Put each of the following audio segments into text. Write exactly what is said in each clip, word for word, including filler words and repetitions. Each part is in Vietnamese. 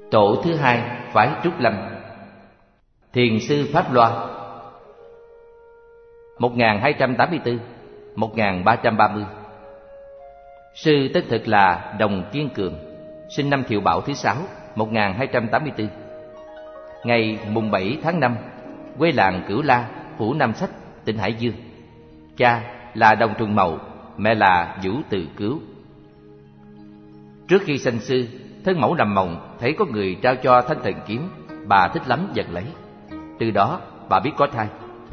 Tổ thứ hai phái Trúc Lâm. Thiền sư Pháp Loa một nghìn hai trăm tám mươi tư đến một nghìn ba trăm ba mươi. Sư tên thực là Đồng Kiên Cường, sinh năm Thiệu Bảo thứ sáu, một nghìn hai trăm tám mươi tư. Ngày mùng bảy tháng năm, quê làng Cửu La, phủ Nam Sách, tỉnh Hải Dương. Cha là Đồng Trùng Mậu, mẹ là Vũ Từ Cứu. Trước khi sanh sư, thân mẫu nằm mộng thấy có người trao cho thanh thần kiếm, bà thích lắm giật lấy. Từ đó bà biết có thai.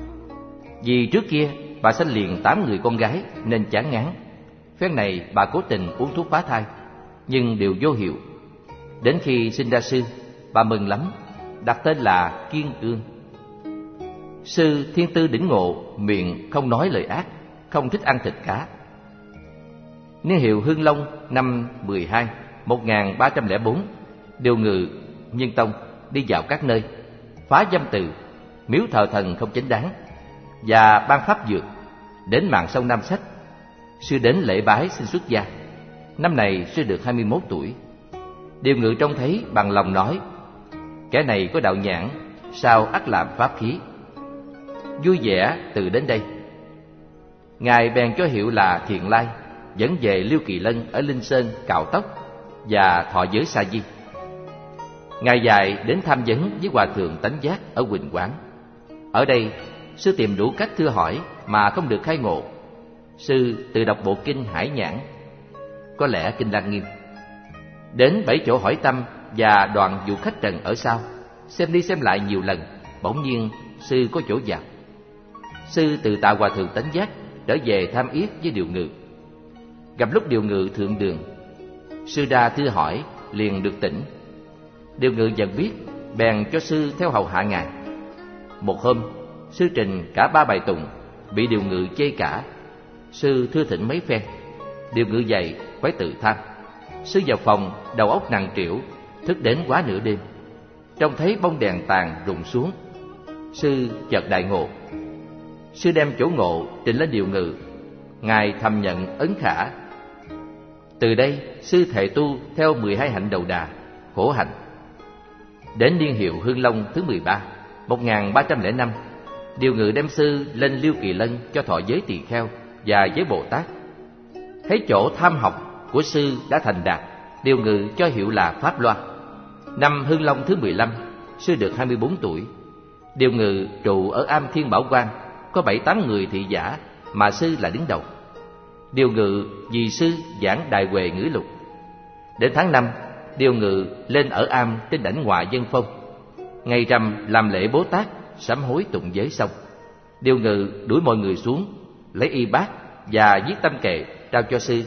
Vì trước kia bà sanh liền tám người con gái nên chán ngán. Phen này bà cố tình uống thuốc phá thai, nhưng đều vô hiệu. Đến khi sinh ra sư, bà mừng lắm, đặt tên là Kiên Cương. Sư thiên tư đỉnh ngộ, miệng không nói lời ác, không thích ăn thịt cá. Niên hiệu Hưng Long năm mười hai, một nghìn ba trăm lẻ bốn, điều ngự Nhân Tông, đi dạo các nơi, phá dâm từ, miếu thờ thần không chính đáng, và ban pháp dược. Đến mạn sông Nam Sách, sư đến lễ bái xin xuất gia. Năm này sư được hai mươi mốt tuổi. Điều ngự trông thấy bằng lòng nói: kẻ này có đạo nhãn, sao ắt làm pháp khí. Vui vẻ từ đến đây. Ngài bèn cho hiệu là Thiện Lai, dẫn về Liêu Kỳ Lân ở Linh Sơn cạo tóc và thọ giới sa di. Ngài dạy đến tham vấn với Hòa thượng Tánh Giác ở Quỳnh Quán. Ở đây sư tìm đủ cách thưa hỏi mà không được khai ngộ. Sư tự đọc bộ kinh Hải Nhãn, có lẽ kinh Lăng Nghiêm. Đến bảy chỗ hỏi tâm và đoàn vụ khách trần ở sau, xem đi xem lại nhiều lần, bỗng nhiên sư có chỗ vào. Sư từ tạ Hòa thượng Tánh Giác trở về tham yết với điều ngự. Gặp lúc điều ngự thượng đường, sư ra thưa hỏi liền được tỉnh. Điều ngự dần biết, bèn cho sư theo hầu hạ ngài. Một hôm, sư trình cả ba bài tụng, bị điều ngự chê cả. Sư thưa thỉnh mấy phen, điều ngự dạy phải tự tham. Sư vào phòng, đầu óc nặng trĩu, thức đến quá nửa đêm. Trông thấy bông đèn tàn rụng xuống, sư chợt đại ngộ. Sư đem chỗ ngộ trình lên điều ngự. Ngài thầm nhận ấn khả. Từ đây sư thệ tu theo mười hai hạnh đầu đà, khổ hạnh. Đến niên hiệu Hưng Long thứ mười ba, một nghìn ba trăm lẻ năm, điều ngự đem sư lên Liêu Kỳ Lân cho thọ giới tỳ kheo và giới Bồ Tát. Thấy chỗ tham học của sư đã thành đạt, điều ngự cho hiệu là Pháp Loa. Năm Hưng Long thứ mười lăm, sư được hai mươi bốn tuổi. Điều ngự trụ ở am Thiên Bảo Quang, có bảy tám người thị giả mà sư là đứng đầu. Điều ngự vì sư giảng Đại Huệ Ngữ Lục. Đến tháng năm, điều ngự lên ở am trên đảnh Ngoại Dân Phong. Ngày rằm làm lễ Bố Tát, sám hối tụng giới xong, điều ngự đuổi mọi người xuống, lấy y bát và viết tâm kệ trao cho sư,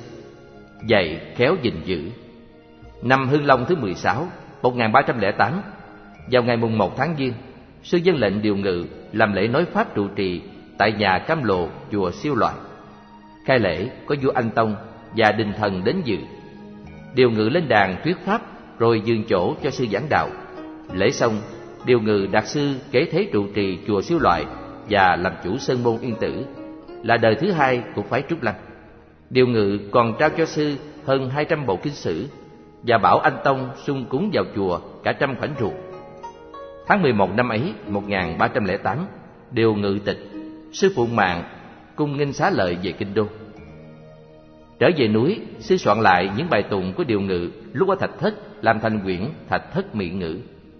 dạy khéo gìn giữ. Năm Hưng Long thứ mười sáu, một nghìn ba trăm lẻ tám, vào ngày mùng một tháng Giêng, sư dâng lệnh điều ngự làm lễ nói pháp trụ trì tại nhà Cam Lộ, chùa Siêu Loại. Khai lễ có vua Anh Tông và đình thần đến dự. Điều ngự lên đàn thuyết pháp rồi nhường chỗ cho sư giảng đạo. Lễ xong, điều ngự đặt sư kế thế trụ trì chùa Siêu Loại và làm chủ sơn môn Yên Tử, là đời thứ hai của phái Trúc Lâm. Điều ngự còn trao cho sư hơn hai trăm bộ kinh sử và bảo Anh Tông sung cúng vào chùa cả trăm khoảnh ruột. Tháng mười một năm ấy, một nghìn ba trăm lẻ tám, điều ngự tịch, sư phụng mạng cung nghinh xá lợi về kinh đô. Trở về núi, sư soạn lại những bài tụng của điều ngự lúc ở Thạch Thất, làm thành quyển Thạch Thất Mỹ Ngữ.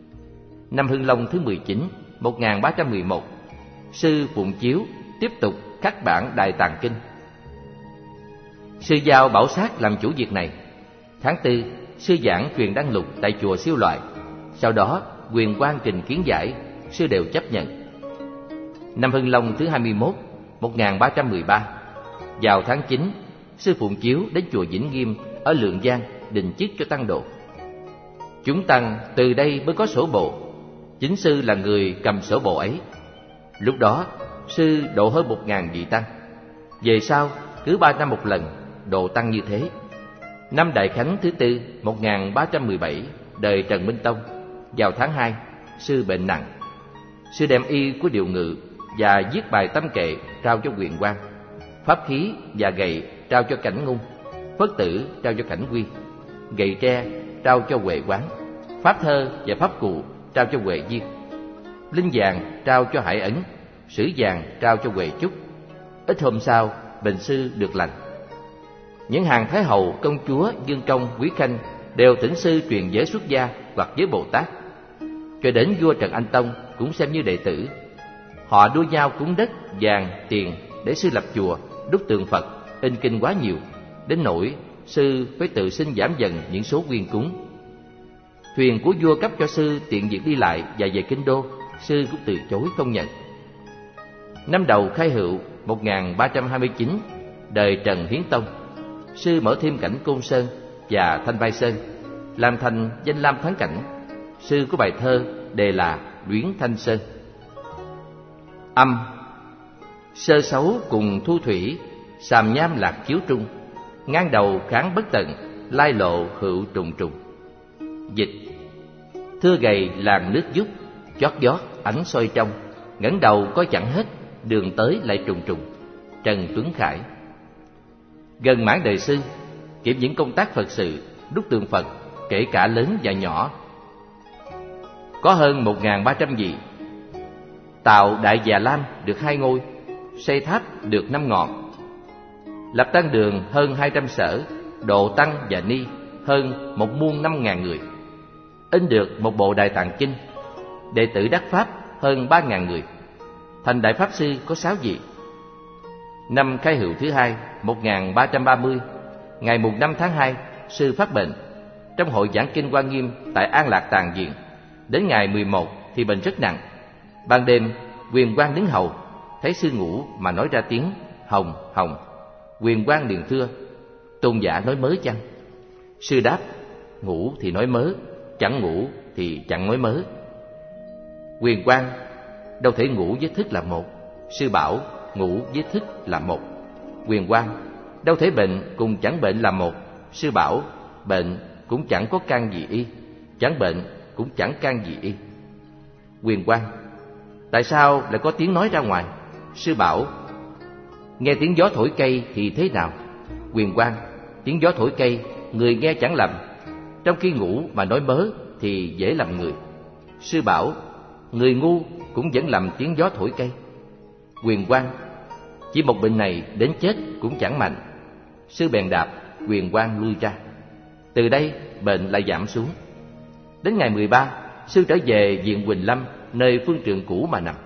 Năm Hưng Long thứ mười chín, một nghìn ba trăm mười một, sư phụng chiếu tiếp tục khắc bản Đại Tạng Kinh. Sư giao Bảo Sát làm chủ việc này. Tháng tư, sư giảng Truyền Đăng Lục tại chùa Siêu Loại. Sau đó quyền quan trình kiến giải, sư đều chấp nhận. Năm Hưng Long thứ hai mươi mốt, một nghìn ba trăm mười ba, vào tháng chín, sư phụng chiếu đến chùa Vĩnh Nghiêm ở Lượng Giang định chức cho tăng độ. Chúng tăng từ đây mới có sổ bộ. Chính sư là người cầm sổ bộ ấy. Lúc đó sư độ hơn một ngàn vị tăng. Về sau cứ ba năm một lần độ tăng như thế. Năm Đại Khánh thứ tư, một nghìn ba trăm mười bảy, đời Trần Minh Tông, vào tháng hai, sư bệnh nặng. Sư đem y của điều ngự và viết bài tâm kệ trao cho quyền quan, pháp khí và gậy trao cho Cảnh Ngung, phất tử trao cho Cảnh Quy, gậy tre trao cho Huệ Quán, pháp thơ và pháp cụ trao cho Huệ Viên, linh vàng trao cho Hải Ấn, sử vàng trao cho Huệ Chúc. Ít hôm sau, bệnh sư được lành. Những hàng thái hậu, công chúa, dương công, quý khanh đều thỉnh sư truyền giới xuất gia hoặc giới Bồ Tát. Cho đến vua Trần Anh Tông cũng xem như đệ tử. Họ đua nhau cúng đất, vàng, tiền để sư lập chùa, đúc tượng Phật, in kinh quá nhiều, đến nỗi sư phải tự xin giảm dần những số quyên cúng. Thuyền của vua cấp cho sư tiện việc đi lại và về kinh đô, sư cũng từ chối không nhận. Năm đầu Khai Hựu một nghìn ba trăm hai mươi chín, đời Trần Hiến Tông, sư mở thêm cảnh Côn Sơn và Thanh Vai Sơn, làm thành danh lam thắng cảnh. Sư có bài thơ đề là Luyến Thanh Sơn. Âm: sơ xấu cùng thu thủy, sàm nham lạc chiếu trung, ngang đầu kháng bất tận, lai lộ hữu trùng trùng. Dịch: thưa gầy làng nước dút, chót vót ánh soi trong, ngẩng đầu coi chẳng hết, đường tới lại trùng trùng. Trần Tuấn Khải. Gần mãn đời sư, kiểm những công tác Phật sự, đúc tượng Phật, kể cả lớn và nhỏ, có hơn một nghìn ba trăm vị. Tạo Đại Già Lam được hai ngôi, xây tháp được năm ngọn, lập tăng đường hơn hai trăm sở, độ tăng và ni hơn một muôn năm ngàn người, in được một bộ Đại Tạng Kinh, đệ tử đắc pháp hơn ba ngàn người, thành Đại Pháp Sư có sáu vị. Năm Khai Hựu thứ hai một nghìn ba trăm ba mươi, ngày mùng năm tháng hai, sư phát bệnh. Trong hội giảng kinh Hoa Nghiêm tại An Lạc Tàng Viện, đến ngày mười một thì bệnh rất nặng. Ban đêm, Quyền Quang đứng hầu, thấy sư ngủ mà nói ra tiếng hồng hồng. Quyền Quang liền thưa: tôn giả nói mớ chăng? Sư đáp: ngủ thì nói mớ, chẳng ngủ thì chẳng nói mớ. Quyền Quang: đâu thể ngủ với thức là một. Sư bảo: ngủ với thức là một. Quyền Quang: đâu thể bệnh cùng chẳng bệnh là một. Sư bảo: bệnh cũng chẳng có căn gì y, chẳng bệnh cũng chẳng căn gì y. Quyền Quang: tại sao lại có tiếng nói ra ngoài? Sư bảo: nghe tiếng gió thổi cây thì thế nào? Quyền Quang: tiếng gió thổi cây, người nghe chẳng lầm, trong khi ngủ mà nói mớ thì dễ lầm người. Sư bảo: người ngu cũng vẫn lầm tiếng gió thổi cây. Quyền Quang: chỉ một bệnh này đến chết cũng chẳng mạnh. Sư bèn đạp Quyền Quang lui ra. Từ đây bệnh lại giảm xuống. Đến ngày mười ba, sư trở về viện Quỳnh Lâm, nơi phương trượng cũ mà nằm.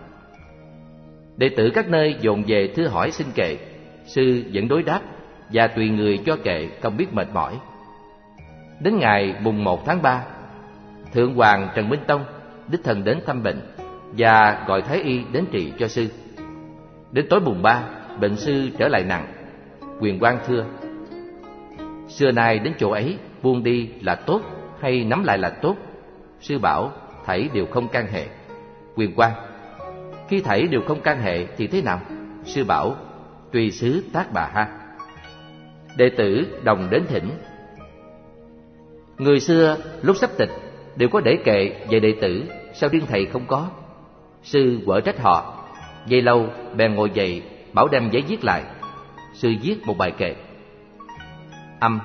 Đệ tử các nơi dồn về thưa hỏi xin kệ, sư vẫn đối đáp và tùy người cho kệ, không biết mệt mỏi. Đến ngày mùng một tháng ba, Thượng Hoàng Trần Minh Tông đích thân đến thăm bệnh và gọi Thái y đến trị cho sư. Đến tối mùng ba, bệnh sư trở lại nặng. Quyền Quang thưa: xưa nay đến chỗ ấy, buông đi là tốt hay nắm lại là tốt? Sư bảo: thảy đều không can hệ. Quyền Quang: khi thảy đều không can hệ thì thế nào? Sư bảo: tùy xứ tác bà ha. Đệ tử đồng đến thỉnh. Người xưa lúc sắp tịch đều có để kệ về đệ tử, sao riêng thầy không có? Sư quở trách họ. Giây lâu bèn ngồi dậy, bảo đem giấy viết lại. Sư viết một bài kệ. Âm: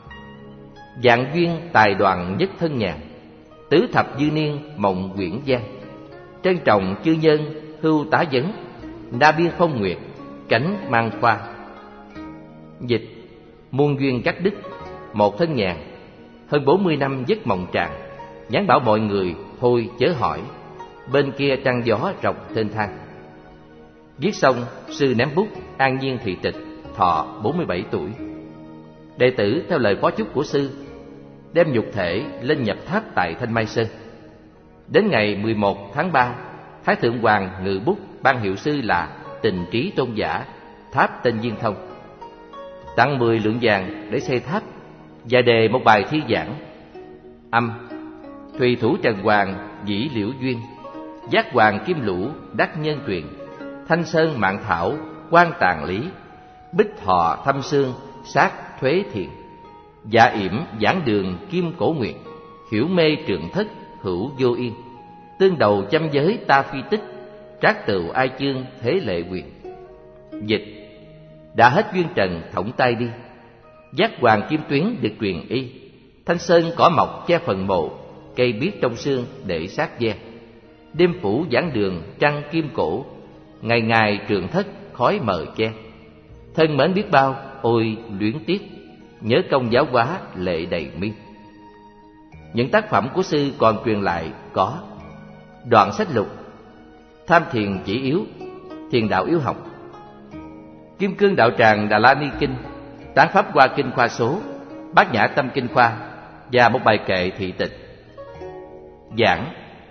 vạn duyên tài đoàn nhất thân nhàn, tứ thập dư niên mộng quyển giang. Trân trọng chư nhân hưu tá vấn, na biên phong nguyệt cánh mang khoa. Dịch: muôn duyên cắt đứt, một thân nhàn, hơn bốn mươi năm giấc mộng tràn. Nhắn bảo mọi người thôi chớ hỏi, bên kia trăng gió rộng thênh thang. Viết xong, sư ném bút, an nhiên thị tịch, thọ bốn mươi bảy tuổi. Đệ tử theo lời phó chúc của sư, đem nhục thể lên nhập tháp tại Thanh Mai Sơn. Đến ngày mười một tháng ba, Thái Thượng Hoàng ngự bút ban hiệu sư là Tình Trí Tôn Giả, tháp tên Viên Thông, tặng mười lượng vàng để xây tháp và đề một bài thi giảng. Âm: thùy thủ Trần Hoàng dĩ liễu duyên, giác hoàng kim lũ đắc nhân truyền. Thanh sơn mạng thảo quan tàng lý, bích thọ thâm xương sát thuế thiện. Dạ yểm giảng đường kim cổ nguyệt, hiểu mê trường thất hữu vô yên. Tương đầu chăm giới ta phi tích, trác tựu ai chương thế lệ quyền. Dịch: đã hết duyên trần thõng tay đi, giác hoàng kim tuyến được truyền y. Thanh sơn cỏ mọc che phần mộ, cây biếc trong sương để sát ve. Đêm phủ giảng đường trăng kim cổ, ngày ngày trường thất khói mờ che. Thân mến biết bao, ôi luyến tiếc, nhớ công giáo hóa lệ đầy mi. Những tác phẩm của sư còn truyền lại có: Đoạn sách lục, Tham thiền chỉ yếu, Thiền đạo yếu học, Kim cương đạo tràng Đà La Ni kinh, Tán pháp hoa kinh khoa số, Bát nhã tâm kinh khoa và một bài kệ thị tịch. Giảng.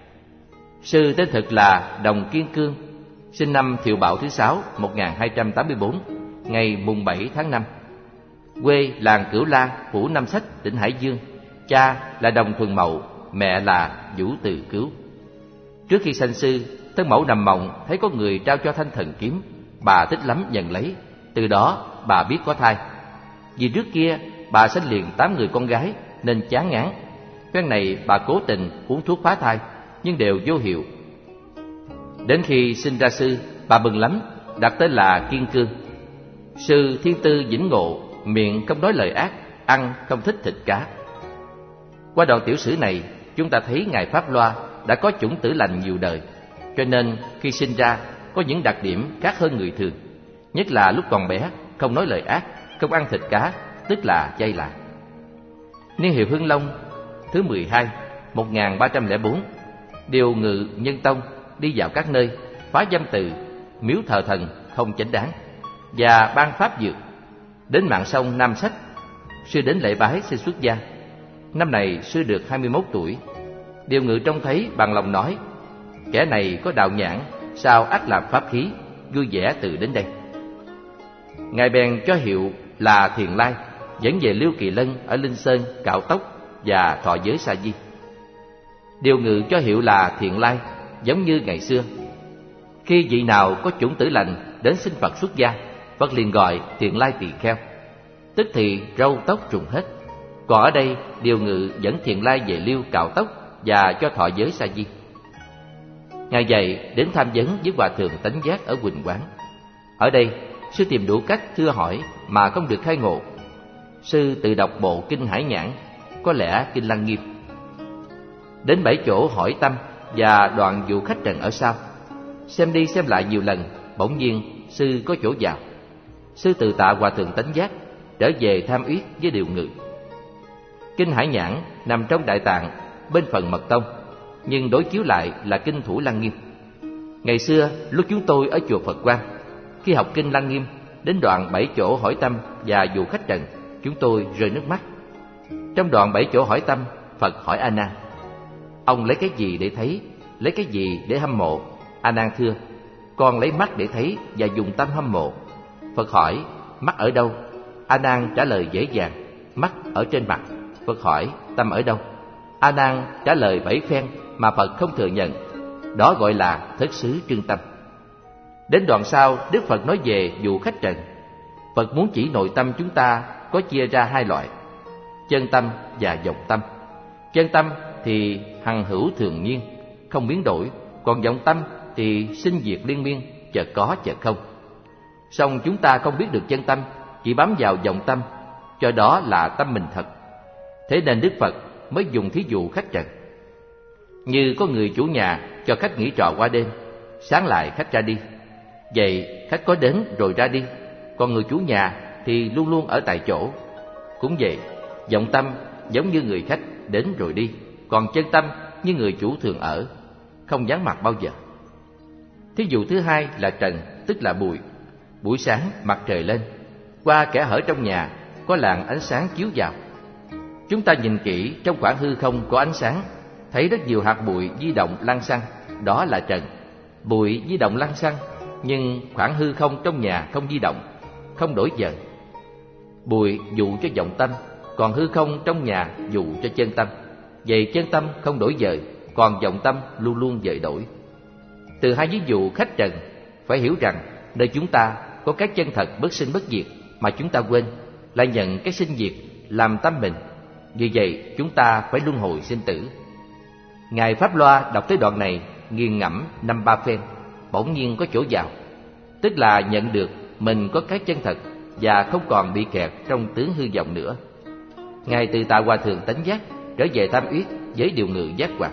Sư tên thực là Đồng Kiên Cương, sinh năm Thiệu Bảo thứ sáu một nghìn hai trăm tám mươi tư, ngày mùng bảy tháng năm. Quê làng Cửu La, phủ Nam Sách, tỉnh Hải Dương. Cha là Đồng Thuần Mậu, mẹ là Vũ Từ Cứu. Trước khi sanh sư, thân mẫu nằm mộng thấy có người trao cho thanh thần kiếm, bà thích lắm nhận lấy. Từ đó bà biết có thai. Vì trước kia bà sanh liền tám người con gái nên chán ngán. Phen này bà cố tình uống thuốc phá thai nhưng đều vô hiệu. Đến khi sinh ra sư, bà mừng lắm, đặt tên là Kiên Cương. Sư thiên tư vĩnh ngộ, miệng không nói lời ác, ăn không thích thịt cá. Qua đoạn tiểu sử này, chúng ta thấy Ngài Pháp Loa đã có chủng tử lành nhiều đời, cho nên khi sinh ra có những đặc điểm khác hơn người thường. Nhất là lúc còn bé, không nói lời ác, không ăn thịt cá, tức là chay lạ. Niên hiệu Hưng Long thứ mười hai, một nghìn ba trăm lẻ bốn, điều ngự Nhân Tông, đi vào các nơi, phá dâm từ, miếu thờ thần không chánh đáng, và ban pháp dược. Đến mạng sông Nam Sách, sư đến lễ bái xin xuất gia. Năm này sư được hai mươi mốt tuổi. Điều ngự trông thấy bằng lòng nói: kẻ này có đạo nhãn, sao ắt làm pháp khí, vui vẻ từ đến đây. Ngài bèn cho hiệu là Thiền Lai, dẫn về Liêu Kỳ Lân ở Linh Sơn cạo tóc và thọ giới sa di. Điều ngự cho hiệu là Thiện Lai, giống như ngày xưa. Khi vị nào có chủng tử lành đến xin Phật xuất gia, Phật liền gọi Thiện Lai tỳ kheo, tức thì râu tóc rụng hết. Còn ở đây, điều ngự dẫn Thiện Lai về Liêu cạo tóc và cho thọ giới sa di. Ngài dạy đến tham vấn với Hòa thượng Tánh Giác ở Quỳnh Quán. Ở đây, sư tìm đủ cách thưa hỏi mà không được khai ngộ. Sư tự đọc bộ kinh Hải Nhãn, có lẽ kinh Lăng Nghiêm. Đến bảy chỗ hỏi tâm và đoạn vụ khách trần ở sau. Xem đi xem lại nhiều lần, bỗng nhiên sư có chỗ vào. Sư từ tạ Hòa thượng Tánh Giác, trở về tham uyết với điều ngự. Kinh Hải Nhãn nằm trong Đại Tạng, bên phần Mật Tông, nhưng đối chiếu lại là kinh Thủ Lăng Nghiêm. Ngày xưa lúc chúng tôi ở chùa Phật Quang, khi học kinh Lăng Nghiêm, đến đoạn bảy chỗ hỏi tâm và vụ khách trần, chúng tôi rơi nước mắt. Trong đoạn bảy chỗ hỏi tâm, Phật hỏi A Nan: ông lấy cái gì để thấy, lấy cái gì để hâm mộ? A Nan thưa: con lấy mắt để thấy và dùng tâm hâm mộ. Phật hỏi: mắt ở đâu? A Nan trả lời dễ dàng: mắt ở trên mặt. Phật hỏi: tâm ở đâu? A Nan trả lời bảy phen mà Phật không thừa nhận. Đó gọi là thất xứ trưng tâm. Đến đoạn sau, Đức Phật nói về vụ khách trần. Phật muốn chỉ nội tâm chúng ta có chia ra hai loại: chân tâm và vọng tâm. Chân tâm thì hằng hữu thường nhiên, không biến đổi, còn vọng tâm thì sinh diệt liên miên, chợt có chợt không. Song chúng ta không biết được chân tâm, chỉ bám vào vọng tâm, cho đó là tâm mình thật. Thế nên Đức Phật mới dùng thí dụ khách trần. Như có người chủ nhà cho khách nghỉ trọ qua đêm, sáng lại khách ra đi. Vậy khách có đến rồi ra đi, còn người chủ nhà thì luôn luôn ở tại chỗ. Cũng vậy, vọng tâm giống như người khách đến rồi đi, còn chân tâm như người chủ thường ở, không vắng mặt bao giờ. Thí dụ thứ hai là trần, tức là bụi. Buổi sáng mặt trời lên, qua kẽ hở trong nhà có làn ánh sáng chiếu vào. Chúng ta nhìn kỹ trong khoảng hư không có ánh sáng, thấy rất nhiều hạt bụi di động lăng xăng, đó là trần. Bụi di động lăng xăng, nhưng khoảng hư không trong nhà không di động, không đổi dời. Bụi dụ cho vọng tâm, còn hư không trong nhà dụ cho chân tâm. Vậy chân tâm không đổi dời, còn vọng tâm luôn luôn dời đổi. Từ hai ví dụ khách trần, phải hiểu rằng nơi chúng ta có cái chân thật bất sinh bất diệt mà chúng ta quên, lại nhận cái sinh diệt làm tâm mình. Vì vậy chúng ta phải luân hồi sinh tử. Ngài Pháp Loa đọc tới đoạn này, nghiền ngẫm năm ba phen, bỗng nhiên có chỗ vào, tức là nhận được mình có cái chân thật và không còn bị kẹt trong tướng hư vọng nữa. Ngài từ tạ Hòa thượng Tánh Giác trở về Tam Uyết với điều ngự giác hoạt.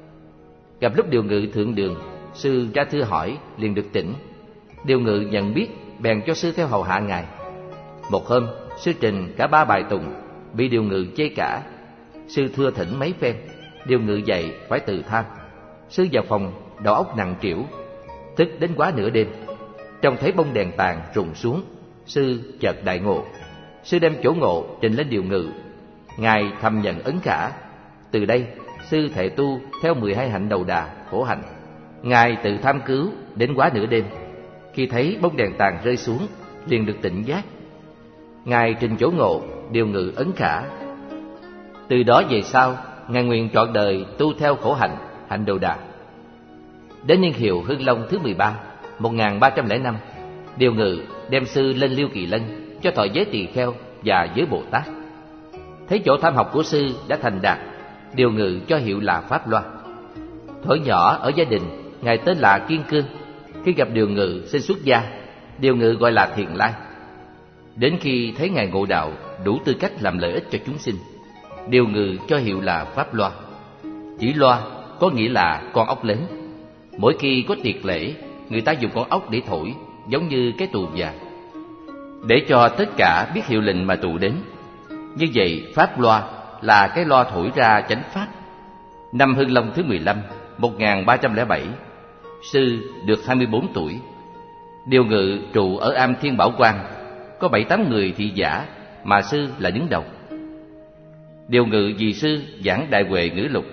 Gặp lúc điều ngự thượng đường, sư ra thưa hỏi, liền được tỉnh. Điều ngự nhận biết, bèn cho sư theo hầu hạ ngài. Một hôm, sư trình cả ba bài tùng, bị điều ngự chê cả. Sư thưa thỉnh mấy phen, điều ngự dậy phải từ tham. Sư vào phòng, đầu óc nặng trĩu, thức đến quá nửa đêm. Trông thấy bông đèn tàn rụng xuống, sư chợt đại ngộ. Sư đem chỗ ngộ trình lên điều ngự. Ngài thầm nhận ấn khả. Từ đây, sư thệ tu theo mười hai hạnh đầu đà, khổ hạnh. Ngài tự tham cứu đến quá nửa đêm. Khi thấy bông đèn tàn rơi xuống, liền được tỉnh giác. Ngài trình chỗ ngộ, điều ngự ấn khả. Từ đó về sau, ngài nguyện trọn đời tu theo khổ hạnh, hạnh đầu đà. Đến niên hiệu Hưng Long thứ mười ba, một nghìn ba trăm lẻ năm, điều ngự đem sư lên Liêu Kỳ Lân cho thọ giới tỳ kheo và giới Bồ Tát. Thấy chỗ tham học của sư đã thành đạt, điều ngự cho hiệu là Pháp Loa. Thuở nhỏ ở gia đình, ngài tên là Kiên Cương. Khi gặp điều ngự xin xuất gia, điều ngự gọi là Thiền Lai. Đến khi thấy ngài ngộ đạo đủ tư cách làm lợi ích cho chúng sinh, điều ngự cho hiệu là Pháp Loa. Chữ loa có nghĩa là con ốc lớn. Mỗi khi có tiệc lễ, người ta dùng con ốc để thổi, giống như cái tù vàng, để cho tất cả biết hiệu lệnh mà tụ đến. Như vậy, Pháp Loa là cái loa thổi ra chánh pháp. Năm Hưng Long thứ mười lăm, một nghìn ba trăm lẻ bảy, sư được hai mươi bốn tuổi. Điều ngự trụ ở am Thiên Bảo Quang, có bảy tám người thị giả, mà sư là đứng đầu. Điều ngự vì sư giảng Đại Huệ Ngữ Lục.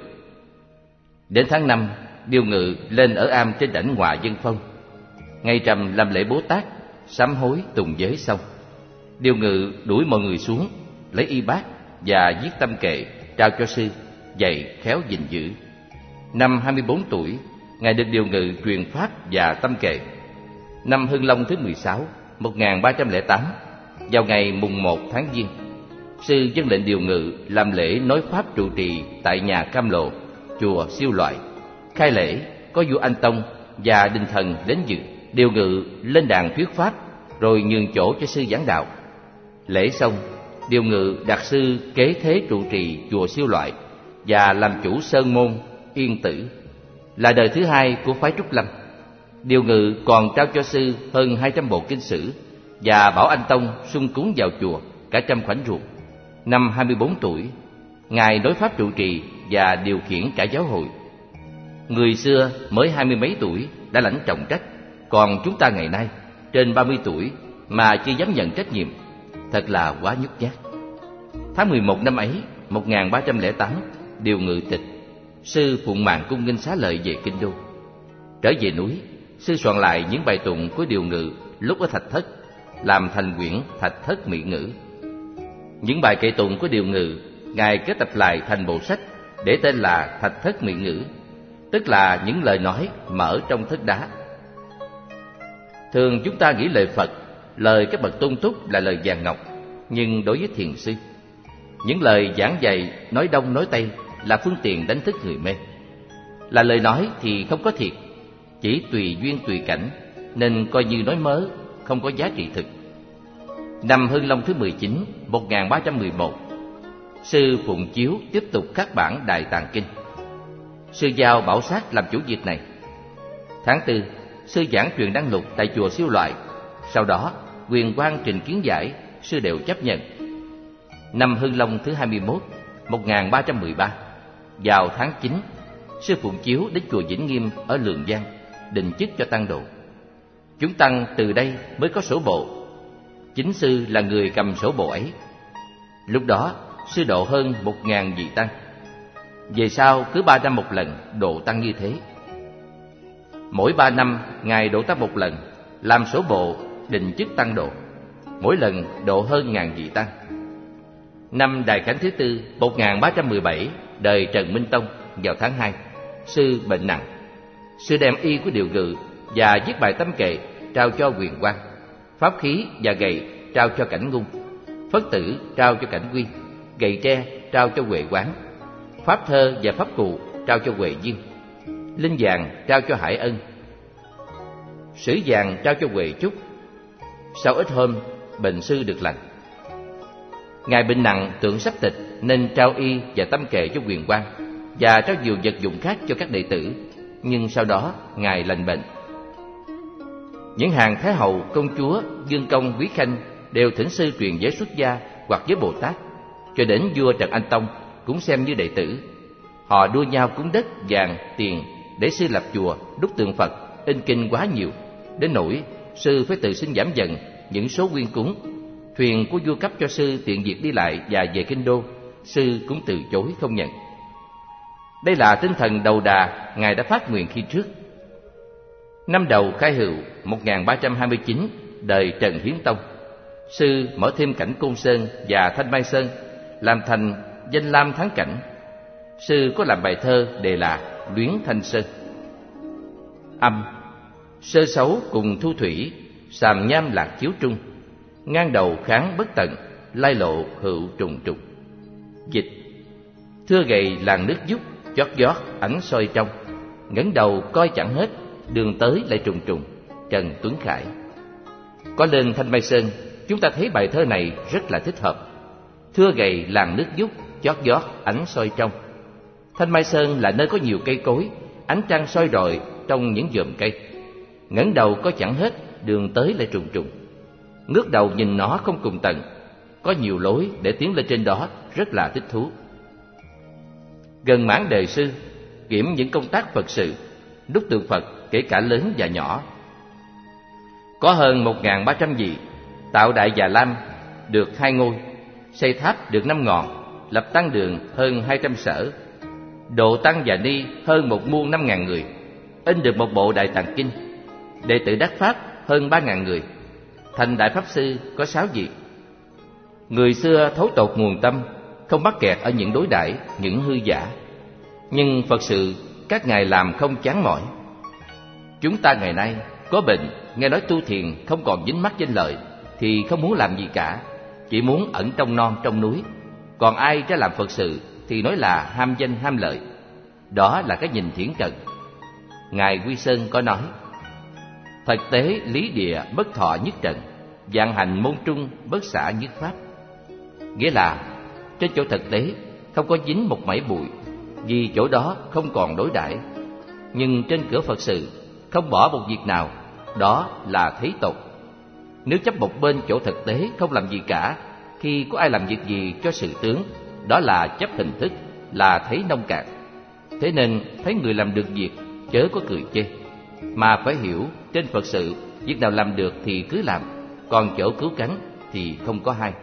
Đến tháng năm, điều ngự lên ở am trên đảnh Hòa Dân Phong. Ngày trầm làm lễ Bố Tát, sám hối tùng giới xong, điều ngự đuổi mọi người xuống, lấy y bát và viết tâm kệ trao cho sư, dạy khéo gìn giữ. Năm hai mươi bốn tuổi, ngài được điều ngự truyền pháp và tâm kệ. Năm Hưng Long thứ mười sáu, một nghìn ba trăm lẻ tám, vào ngày mùng một tháng Giêng, sư dâng lệnh điều ngự làm lễ nói pháp trụ trì tại nhà Cam Lộ, chùa Siêu Loại. Khai lễ có vua Anh Tông và đình thần đến dự. Điều ngự lên đàn thuyết pháp, rồi nhường chỗ cho sư giảng đạo. Lễ xong, điều ngự đặt sư kế thế trụ trì chùa Siêu Loại và làm chủ sơn môn Yên Tử, là đời thứ hai của phái Trúc Lâm. Điều ngự còn trao cho sư hơn hai trăm bộ kinh sử và bảo Anh Tông xung cúng vào chùa cả trăm khoảnh ruộng. Năm hai mươi bốn tuổi, ngài nói pháp trụ trì và điều khiển cả giáo hội. Người xưa mới hai mươi mấy tuổi đã lãnh trọng trách, còn chúng ta ngày nay trên ba mươi tuổi mà chưa dám nhận trách nhiệm, thật là quá nhút nhát. Tháng mười một năm ấy, một nghìn ba trăm lẻ tám, điều ngự tịch, sư phụng mạng cung nghinh xá lợi về kinh đô. Trở về núi, sư soạn lại những bài tụng của điều ngự lúc ở Thạch Thất, làm thành quyển Thạch Thất Mỹ Ngữ. Những bài kệ tụng của điều ngự, ngài kết tập lại thành bộ sách để tên là Thạch Thất Mỹ Ngữ, tức là những lời nói mà ở trong thất đá. Thường chúng ta nghĩ lời Phật, lời các bậc tôn túc là lời vàng ngọc, nhưng đối với thiền sư, những lời giảng dạy nói đông nói tây là phương tiện đánh thức người mê. Là lời nói thì không có thiệt, chỉ tùy duyên tùy cảnh, nên coi như nói mớ, không có giá trị thực. Năm Hưng Long thứ mười chín, một nghìn ba trăm mười một, sư phụng chiếu tiếp tục khắc bản Đại Tạng Kinh. Sư giao Bảo Sát làm chủ việc này. Tháng tư, sư giảng truyền đăng lục tại chùa Siêu Loại. Sau đó, Quyền Quang trình kiến giải, sư đều chấp nhận. Năm Hưng Long thứ hai mươi mốt, một nghìn ba trăm mười ba, vào tháng chín, sư phụng chiếu đến chùa Vĩnh Nghiêm ở Lương Giang, định chức cho tăng độ. Chúng tăng từ đây mới có sổ bộ. Chính sư là người cầm sổ bộ ấy. Lúc đó, sư độ hơn một ngàn vị tăng. Về sau cứ ba năm một lần độ tăng như thế. Mỗi ba năm ngài độ tăng một lần, làm sổ bộ định chức tăng độ. Mỗi lần độ hơn ngàn vị tăng. Năm Đại Khánh thứ tư, một nghìn ba trăm mười bảy, đời Trần Minh Tông, vào tháng hai, sư bệnh nặng. Sư đem y của điều ngự và viết bài tâm kệ trao cho Quyền Quang, pháp khí và gậy trao cho Cảnh Ngung, phất tử trao cho Cảnh Quy, gậy tre trao cho Huệ Quán, pháp thơ và pháp cụ trao cho Huệ Viên, linh vàng trao cho Hải Ân, sử vàng trao cho Huệ Trúc. Sau ít hôm, bệnh sư được lành. Ngài bệnh nặng tưởng sắp tịch nên trao y và tâm kệ cho Quyền Quang. và trao nhiều vật dụng khác cho các đệ tử, nhưng sau đó Ngài lành bệnh. Những hàng Thái Hậu, Công chúa, Dương Công, Quý Khanh đều thỉnh sư truyền giới xuất gia hoặc giới Bồ Tát, cho đến vua Trần Anh Tông cũng xem như đệ tử. Họ đua nhau cúng đất, vàng, tiền để sư lập chùa, đúc tượng Phật, in kinh quá nhiều, đến nỗi sư phải tự xin giảm dần những số nguyên cúng. Thuyền của vua cấp cho sư tiện việc đi lại và về kinh đô, sư cũng từ chối không nhận. Đây là tinh thần đầu đà Ngài đã phát nguyện khi trước. Năm đầu khai hữu một nghìn ba trăm hai mươi chín, đời Trần Hiến Tông, sư mở thêm cảnh Côn Sơn và Thanh Mai Sơn, làm thành danh lam thắng cảnh. Sư có làm bài thơ đề là Luyến Thanh Sơn. Âm: sơ xấu cùng thu thủy, sàm nham lạc chiếu trung, ngang đầu kháng bất tận, lai lộ hữu trùng trùng. Dịch: thưa gầy làng nước dúc, chót vót ánh soi trong, ngẩng đầu coi chẳng hết, đường tới lại trùng trùng. Trần Tuấn Khải. Có lên Thanh Mai Sơn, chúng ta thấy bài thơ này rất là thích hợp. Thưa gầy làng nước dúc, chót vót ánh soi trong. Thanh Mai Sơn là nơi có nhiều cây cối, ánh trăng soi rọi trong những vòm cây. Ngẩng đầu có chẳng hết, đường tới lại trùng trùng. Ngước đầu nhìn nó không cùng tận, có nhiều lối để tiến lên trên đó, rất là thích thú. Gần mãn đời sư, kiểm những công tác Phật sự, đúc tượng Phật kể cả lớn và nhỏ. Có hơn một nghìn ba trăm vị, tạo Đại Già Lam được hai ngôi, xây tháp được năm ngọn, lập tăng đường hơn hai trăm sở, độ tăng và ni hơn một muôn năm ngàn người, in được một bộ Đại Tạng Kinh, đệ tử đắc pháp hơn ba ngàn người, thành Đại Pháp Sư có sáu vị. Người xưa thấu tột nguồn tâm, không mắc kẹt ở những đối đãi, những hư giả. Nhưng Phật sự các ngài làm không chán mỏi. Chúng ta ngày nay có bệnh, nghe nói tu thiền không còn dính mắc danh lợi, thì không muốn làm gì cả, chỉ muốn ẩn trong non trong núi. Còn ai ra làm Phật sự thì nói là ham danh ham lợi. Đó là cái nhìn thiển cận. Ngài Quy Sơn có nói: thật tế lý địa bất thọ nhất trận, vạn hành môn trung bất xả nhất pháp. Nghĩa là trên chỗ thực tế không có dính một mảy bụi, vì chỗ đó không còn đối đãi. Nhưng trên cửa Phật sự không bỏ một việc nào, đó là thấy tột. Nếu chấp một bên chỗ thực tế không làm gì cả, khi có ai làm việc gì cho sự tướng, đó là chấp hình thức, là thấy nông cạn. Thế nên thấy người làm được việc chớ có cười chê, mà phải hiểu trên Phật sự việc nào làm được thì cứ làm, còn chỗ cứu cánh thì không có hay.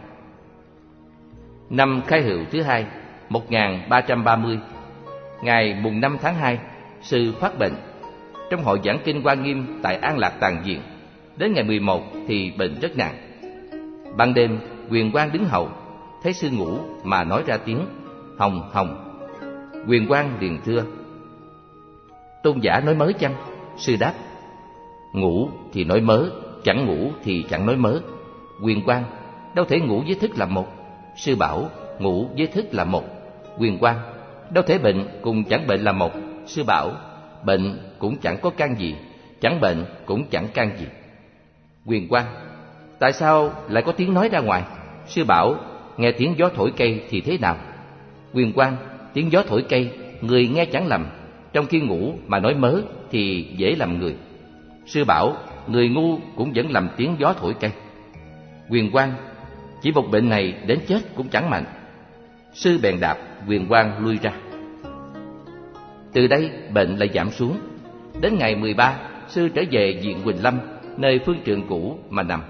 Năm khai hữu thứ hai, một nghìn ba trăm ba mươi, ngày mùng năm tháng hai, sư phát bệnh. Trong hội giảng kinh Hoa Nghiêm tại An Lạc Tàng Viện, đến ngày mười một thì bệnh rất nặng. Ban đêm, Quyền Quang đứng hầu, thấy sư ngủ mà nói ra tiếng hồng hồng. Quyền Quang liền thưa: tôn giả nói mớ chăng? Sư đáp: ngủ thì nói mớ, chẳng ngủ thì chẳng nói mớ. Quyền Quang: đâu thể ngủ với thức là một. Sư bảo: ngủ với thức là một. Quyền Quang: đâu thể bệnh cùng chẳng bệnh là một. Sư bảo: bệnh cũng chẳng có căn gì, chẳng bệnh cũng chẳng căn gì. Quyền Quang: tại sao lại có tiếng nói ra ngoài? Sư bảo: nghe tiếng gió thổi cây thì thế nào? Quyền Quang: tiếng gió thổi cây, người nghe chẳng lầm, trong khi ngủ mà nói mớ thì dễ lầm người. Sư bảo: người ngu cũng vẫn lầm tiếng gió thổi cây. Quyền Quang: chỉ một bệnh này đến chết cũng chẳng mạnh. Sư bèn đạp Quyền Quang lui ra. Từ đây bệnh lại giảm xuống. Đến ngày mười ba, sư trở về viện Quỳnh Lâm, nơi phương trượng cũ mà nằm.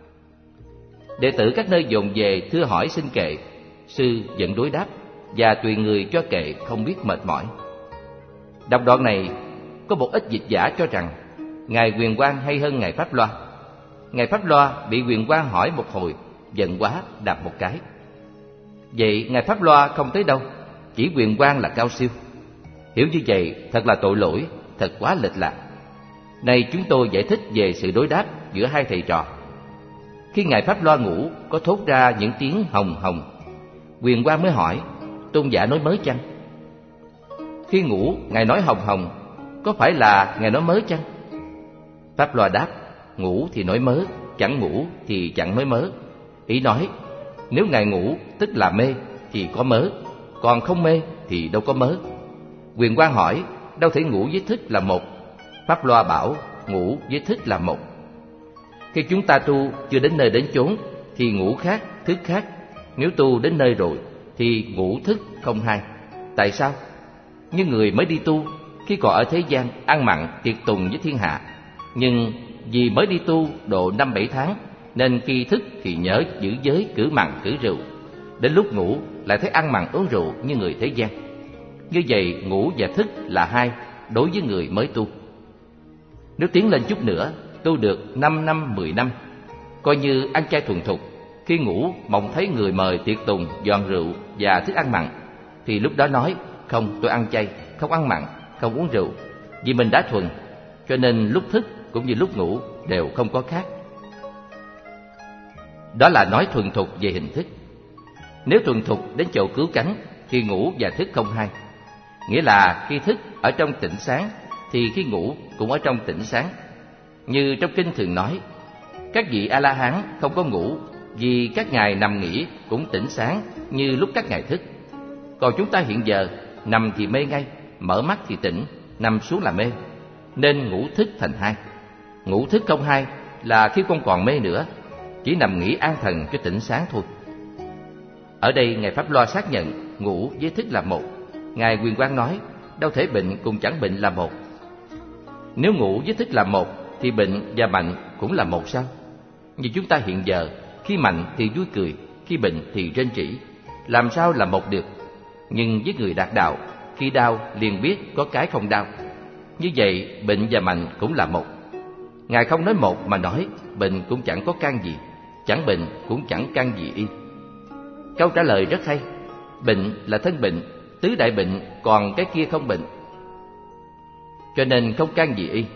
Đệ tử các nơi dồn về thưa hỏi xin kệ, sư vẫn đối đáp và tùy người cho kệ, không biết mệt mỏi. Đọc đoạn này, có một ít dịch giả cho rằng ngài Quyền Quang hay hơn ngài Pháp Loa. Ngài Pháp Loa bị Quyền Quang hỏi một hồi, giận quá đạp một cái. Vậy ngài Pháp Loa không tới đâu, chỉ Quyền Quang là cao siêu. Hiểu như vậy thật là tội lỗi, thật quá lệch lạc. Nay chúng tôi giải thích về sự đối đáp giữa hai thầy trò. Khi ngài Pháp Loa ngủ có thốt ra những tiếng hồng hồng, Quyền Quang mới hỏi: tôn giả nói mớ chăng? Khi ngủ ngài nói hồng hồng, có phải là ngài nói mớ chăng? Pháp Loa đáp: ngủ thì nói mớ, chẳng ngủ thì chẳng nói mớ. Ý nói nếu ngài ngủ tức là mê thì có mớ, còn không mê thì đâu có mớ. Quyền Quang hỏi: đâu thể ngủ với thức là một? Pháp Loa bảo: ngủ với thức là một. Khi chúng ta tu chưa đến nơi đến chốn thì ngủ khác, thức khác. Nếu tu đến nơi rồi thì ngủ thức không hai. Tại sao? Như người mới đi tu, khi còn ở thế gian ăn mặn tiệc tùng với thiên hạ, nhưng vì mới đi tu độ năm bảy tháng nên khi thức thì nhớ giữ giới, cử mặn cử rượu. Đến lúc ngủ lại thấy ăn mặn uống rượu như người thế gian. Như vậy ngủ và thức là hai đối với người mới tu. Nếu tiến lên chút nữa, tu được năm năm, mười năm, coi như ăn chay thuần thục, khi ngủ mộng thấy người mời tiệc tùng, dọn rượu và thức ăn mặn, thì lúc đó nói: không, tôi ăn chay, không ăn mặn, không uống rượu. Vì mình đã thuần, cho nên lúc thức cũng như lúc ngủ đều không có khác. Đó là nói thuần thục về hình thức. Nếu thuần thục đến chỗ cứu cánh thì ngủ và thức không hai. Nghĩa là khi thức ở trong tỉnh sáng thì khi ngủ cũng ở trong tỉnh sáng. Như trong kinh thường nói: các vị A-la-hán không có ngủ, vì các ngài nằm nghỉ cũng tỉnh sáng như lúc các ngài thức. Còn chúng ta hiện giờ nằm thì mê ngay, mở mắt thì tỉnh, nằm xuống là mê, nên ngủ thức thành hai. Ngủ thức không hai là khi không còn mê nữa, chỉ nằm nghỉ an thần cho tỉnh sáng thôi. Ở đây Ngài Pháp Loa xác nhận ngủ với thức là một. Ngài Quyền Quang nói: đâu thể bệnh cùng chẳng bệnh là một. Nếu ngủ với thức là một thì bệnh và mạnh cũng là một sao? Như chúng ta hiện giờ, khi mạnh thì vui cười, khi bệnh thì rên rỉ, làm sao là một được? Nhưng với người đạt đạo, khi đau liền biết có cái không đau. Như vậy bệnh và mạnh cũng là một. Ngài không nói một mà nói bệnh cũng chẳng có can gì, chẳng bệnh cũng chẳng can gì y. Câu trả lời rất hay. Bệnh là thân bệnh, tứ đại bệnh, còn cái kia không bệnh, cho nên không can gì y.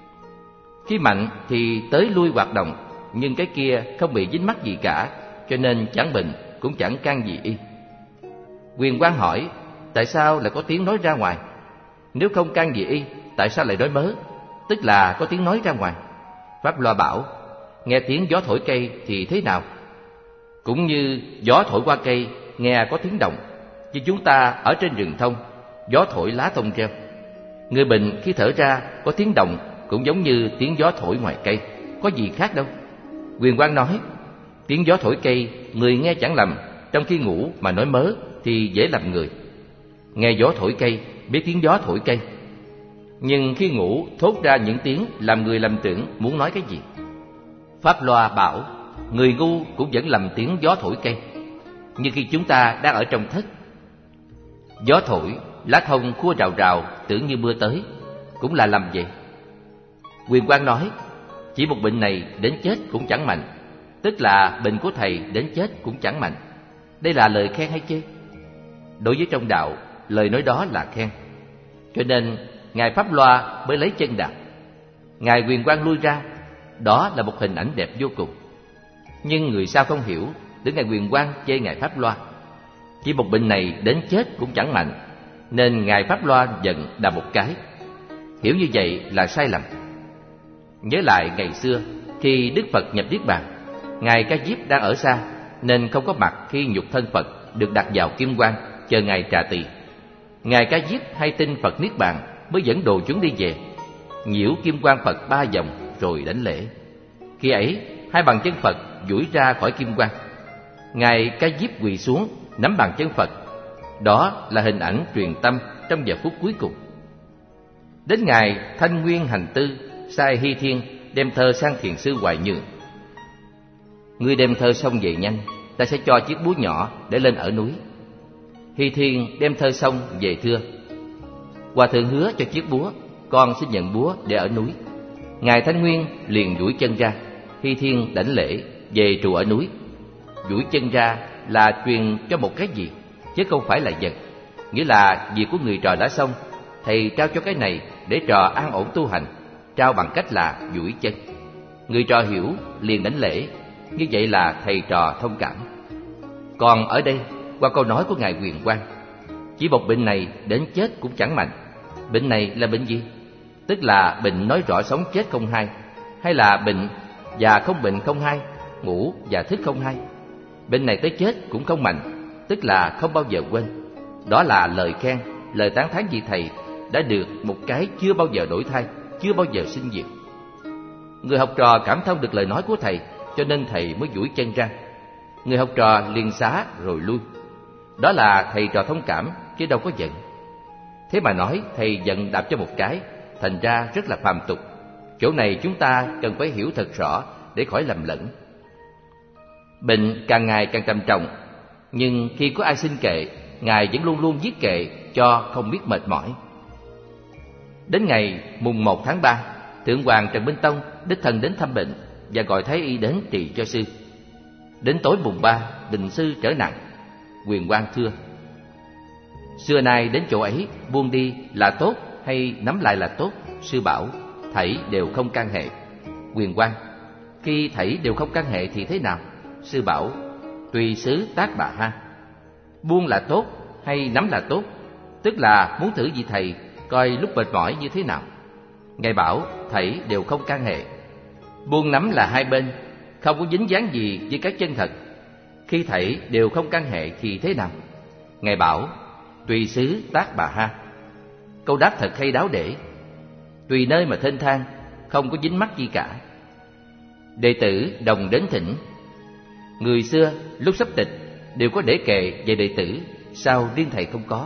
Khi mạnh thì tới lui hoạt động, nhưng cái kia không bị dính mắc gì cả, cho nên chẳng bệnh cũng chẳng can gì y. Quyền Quang hỏi: tại sao lại có tiếng nói ra ngoài? Nếu không can gì y, tại sao lại nói mớ? Tức là có tiếng nói ra ngoài. Pháp Loa bảo: nghe tiếng gió thổi cây thì thế nào? Cũng như gió thổi qua cây nghe có tiếng động. Như chúng ta ở trên rừng thông, gió thổi lá thông reo. Người bệnh khi thở ra có tiếng động cũng giống như tiếng gió thổi ngoài cây, có gì khác đâu. Quyền Quang nói: tiếng gió thổi cây người nghe chẳng lầm, trong khi ngủ mà nói mớ thì dễ lầm người. Nghe gió thổi cây biết tiếng gió thổi cây, nhưng khi ngủ thốt ra những tiếng làm người lầm tưởng muốn nói cái gì. Pháp Loa bảo: người ngu cũng vẫn lầm tiếng gió thổi cây. Như khi chúng ta đang ở trong thất, gió thổi, lá thông khua rào rào tưởng như mưa tới, cũng là lầm vậy. Quyền Quang nói: chỉ một bệnh này đến chết cũng chẳng mạnh, tức là bệnh của thầy đến chết cũng chẳng mạnh. Đây là lời khen hay chê? Đối với trong đạo, lời nói đó là khen. Cho nên Ngài Pháp Loa mới lấy chân đạp. Ngài Quyền Quang lui ra, đó là một hình ảnh đẹp vô cùng. Nhưng người sao không hiểu, để Ngài Quyền Quang chê Ngài Pháp Loa. Chỉ một bệnh này đến chết cũng chẳng mạnh, nên Ngài Pháp Loa giận đạp một cái. Hiểu như vậy là sai lầm. Nhớ lại ngày xưa, khi Đức Phật nhập Niết Bàn, Ngài Ca Diếp đang ở xa, nên không có mặt khi nhục thân Phật được đặt vào kim quan chờ Ngài trà tỳ. Ngài Ca Diếp hay tin Phật Niết Bàn mới dẫn đồ chúng đi về, nhiễu kim quan Phật ba vòng rồi đánh lễ. Khi ấy, hai bàn chân Phật duỗi ra khỏi kim quan. Ngài Ca Diếp quỳ xuống nắm bàn chân Phật. Đó là hình ảnh truyền tâm trong giờ phút cuối cùng. Đến ngày Thanh Nguyên hành tư, sai Hy Thiên đem thơ sang thiền sư Hoài Nhường: ngươi đem thơ xong về nhanh, ta sẽ cho chiếc búa nhỏ để lên ở núi. Hy Thiên đem thơ xong về thưa: Hòa thượng hứa cho chiếc búa, con xin nhận búa để ở núi. Ngài Thanh Nguyên liền duỗi chân ra. Hy Thiên đảnh lễ về trụ ở núi. Duỗi chân ra là truyền cho một cái gì, chứ không phải là vật. Nghĩa là việc của người trò đã xong, thầy trao cho cái này để trò an ổn tu hành, trao bằng cách là duỗi chân. Người trò hiểu liền đảnh lễ, như vậy là thầy trò thông cảm. Còn ở đây, qua câu nói của Ngài Quyền Quang, chỉ một bệnh này đến chết cũng chẳng mạnh. Bệnh này là bệnh gì? Tức là bệnh nói rõ sống chết không hai, hay là bệnh và không bệnh không hai, ngủ và thức không hai. Bệnh này tới chết cũng không mạnh, tức là không bao giờ quên. Đó là lời khen, lời tán thán vị thầy đã được một cái chưa bao giờ đổi thay, chưa bao giờ sinh diệt. Người học trò cảm thông được lời nói của thầy, cho nên thầy mới duỗi chân ra. Người học trò liền xá rồi lui. Đó là thầy trò thông cảm, chứ đâu có giận. Thế mà nói thầy giận đạp cho một cái, thành ra rất là phàm tục. Chỗ này chúng ta cần phải hiểu thật rõ để khỏi lầm lẫn. Bệnh càng ngày càng trầm trọng, nhưng khi có ai xin kệ, Ngài vẫn luôn luôn viết kệ cho không biết mệt mỏi. Đến ngày mùng một tháng ba, Thượng hoàng Trần Minh Tông đích thân đến thăm bệnh và gọi Thái y đến trị cho sư. Đến tối mùng ba, bệnh sư trở nặng. Quyền quan thưa: xưa nay đến chỗ ấy, buông đi là tốt hay nắm lại là tốt? Sư bảo: thảy đều không can hệ. Quyền quan: khi thảy đều không can hệ thì thế nào? Sư bảo: tùy xứ tác bà ha. Buông là tốt hay nắm là tốt? Tức là muốn thử vị thầy coi lúc mệt mỏi như thế nào. Ngài bảo: thảy đều không can hệ. Buông nắm là hai bên, không có dính dáng gì với cái chân thật. Khi thảy đều không can hệ thì thế nào? Ngài bảo: tùy xứ tác bà ha. Câu đáp thật hay đáo để. Tùy nơi mà thênh thang, không có dính mắc gì cả. Đệ tử đồng đến thỉnh. Người xưa lúc sắp tịch đều có để kệ về đệ tử, sao riêng thầy không có?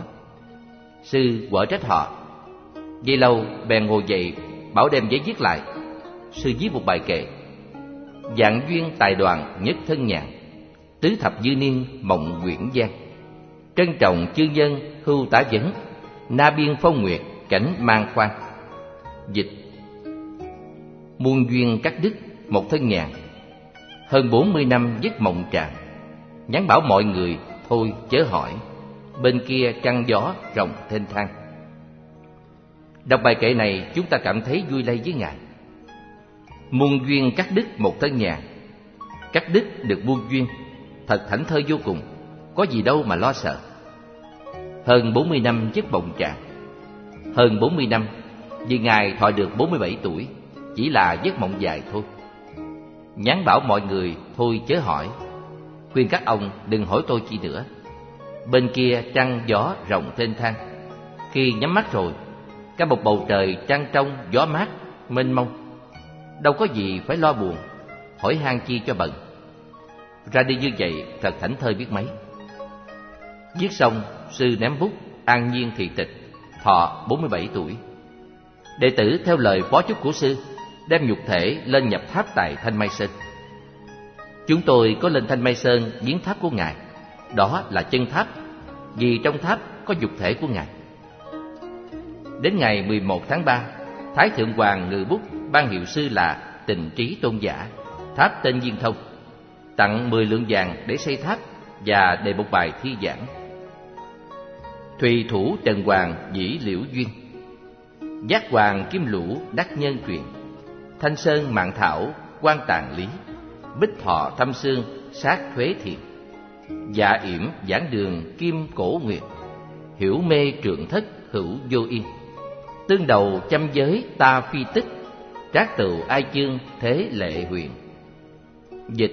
Sư quở trách họ. Vì lâu bèn ngồi dậy, bảo đem giấy viết lại. Sư viết một bài kệ: vạn duyên tài đoàn nhất thân nhàn, tứ thập dư niên mộng quyển giang. Trân trọng chư nhân hưu tả vấn, na biên phong nguyệt cảnh mang khoan. Dịch: muôn duyên cắt đứt một thân nhàn, hơn bốn mươi năm giấc mộng tràn. Nhắn bảo mọi người thôi chớ hỏi, bên kia trăng gió rộng thênh thang. Đọc bài kệ này chúng ta cảm thấy vui lây với Ngài. Muôn duyên cắt đứt một thân nhàn, cắt đứt được muôn duyên, thật thảnh thơi vô cùng, có gì đâu mà lo sợ. Hơn bốn mươi năm giấc mộng tràn. Hơn bốn mươi năm vì Ngài thọ được bốn mươi bảy tuổi, chỉ là giấc mộng dài thôi. Nhắn bảo mọi người thôi chớ hỏi, khuyên các ông đừng hỏi tôi chi nữa. Bên kia trăng gió rộng thênh thang. Khi nhắm mắt rồi, cả một bầu trời trăng trong gió mát mênh mông, đâu có gì phải lo buồn, hỏi han chi cho bận. Ra đi như vậy thật thảnh thơi biết mấy. Viết xong, sư ném bút, an nhiên thị tịch, thọ bốn mươi bảy tuổi. Đệ tử theo lời phó chúc của sư, đem nhục thể lên nhập tháp tại Thanh Mai Sơn. Chúng tôi có lên Thanh Mai Sơn viếng tháp của Ngài. Đó là chân tháp, vì trong tháp có nhục thể của Ngài. Đến ngày mười một tháng ba, Thái Thượng Hoàng ngự bút ban hiệu sư là Tình Trí Tôn Giả, tháp tên Viên Thông, tặng mười lượng vàng để xây tháp và đề một bài thi giảng: Thùy thủ Trần Hoàng dĩ liễu duyên, giác hoàng kim lũ đắc nhân truyền. Thanh sơn mạng thảo quan tàng lý, bích thọ thâm xương sát thuế thiện. Dạ yểm giảng đường kim cổ nguyệt, hiểu mê trượng thất hữu vô yên. Tương đầu chăm giới ta phi tích, trác tựu ai chương thế lệ huyền. Dịch: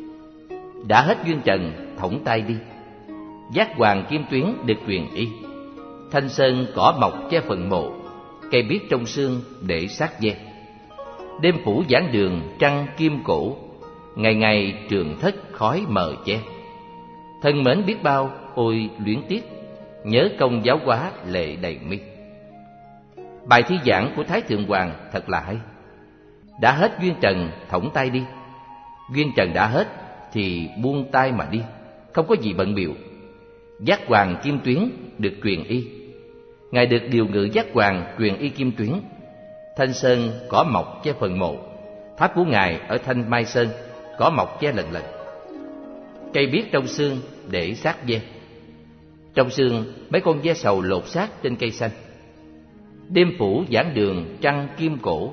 đã hết duyên trần thõng tay đi, giác hoàng kim tuyến được truyền y. Thanh sơn cỏ mọc che phần mộ, cây biết trong xương để sát ve. Đêm phủ giảng đường trăng kim cổ, ngày ngày trường thất khói mờ che. Thân mến biết bao ôi luyến tiếc, nhớ công giáo hóa lệ đầy mi. Bài thi giảng của Thái Thượng Hoàng thật là hay. Đã hết duyên trần thõng tay đi. Duyên trần đã hết thì buông tay mà đi, không có gì bận bịu. Giác hoàng kim tuyến được truyền y. Ngài được điều ngự giác hoàng truyền y kim tuyến. Thanh sơn cỏ mọc che phần mộ, tháp của Ngài ở Thanh Mai Sơn, cỏ mọc che lần lần. Cây biết trong xương để sát ve. Trong xương mấy con ve sầu lột xác trên cây xanh. Đêm phủ giảng đường trăng kim cổ.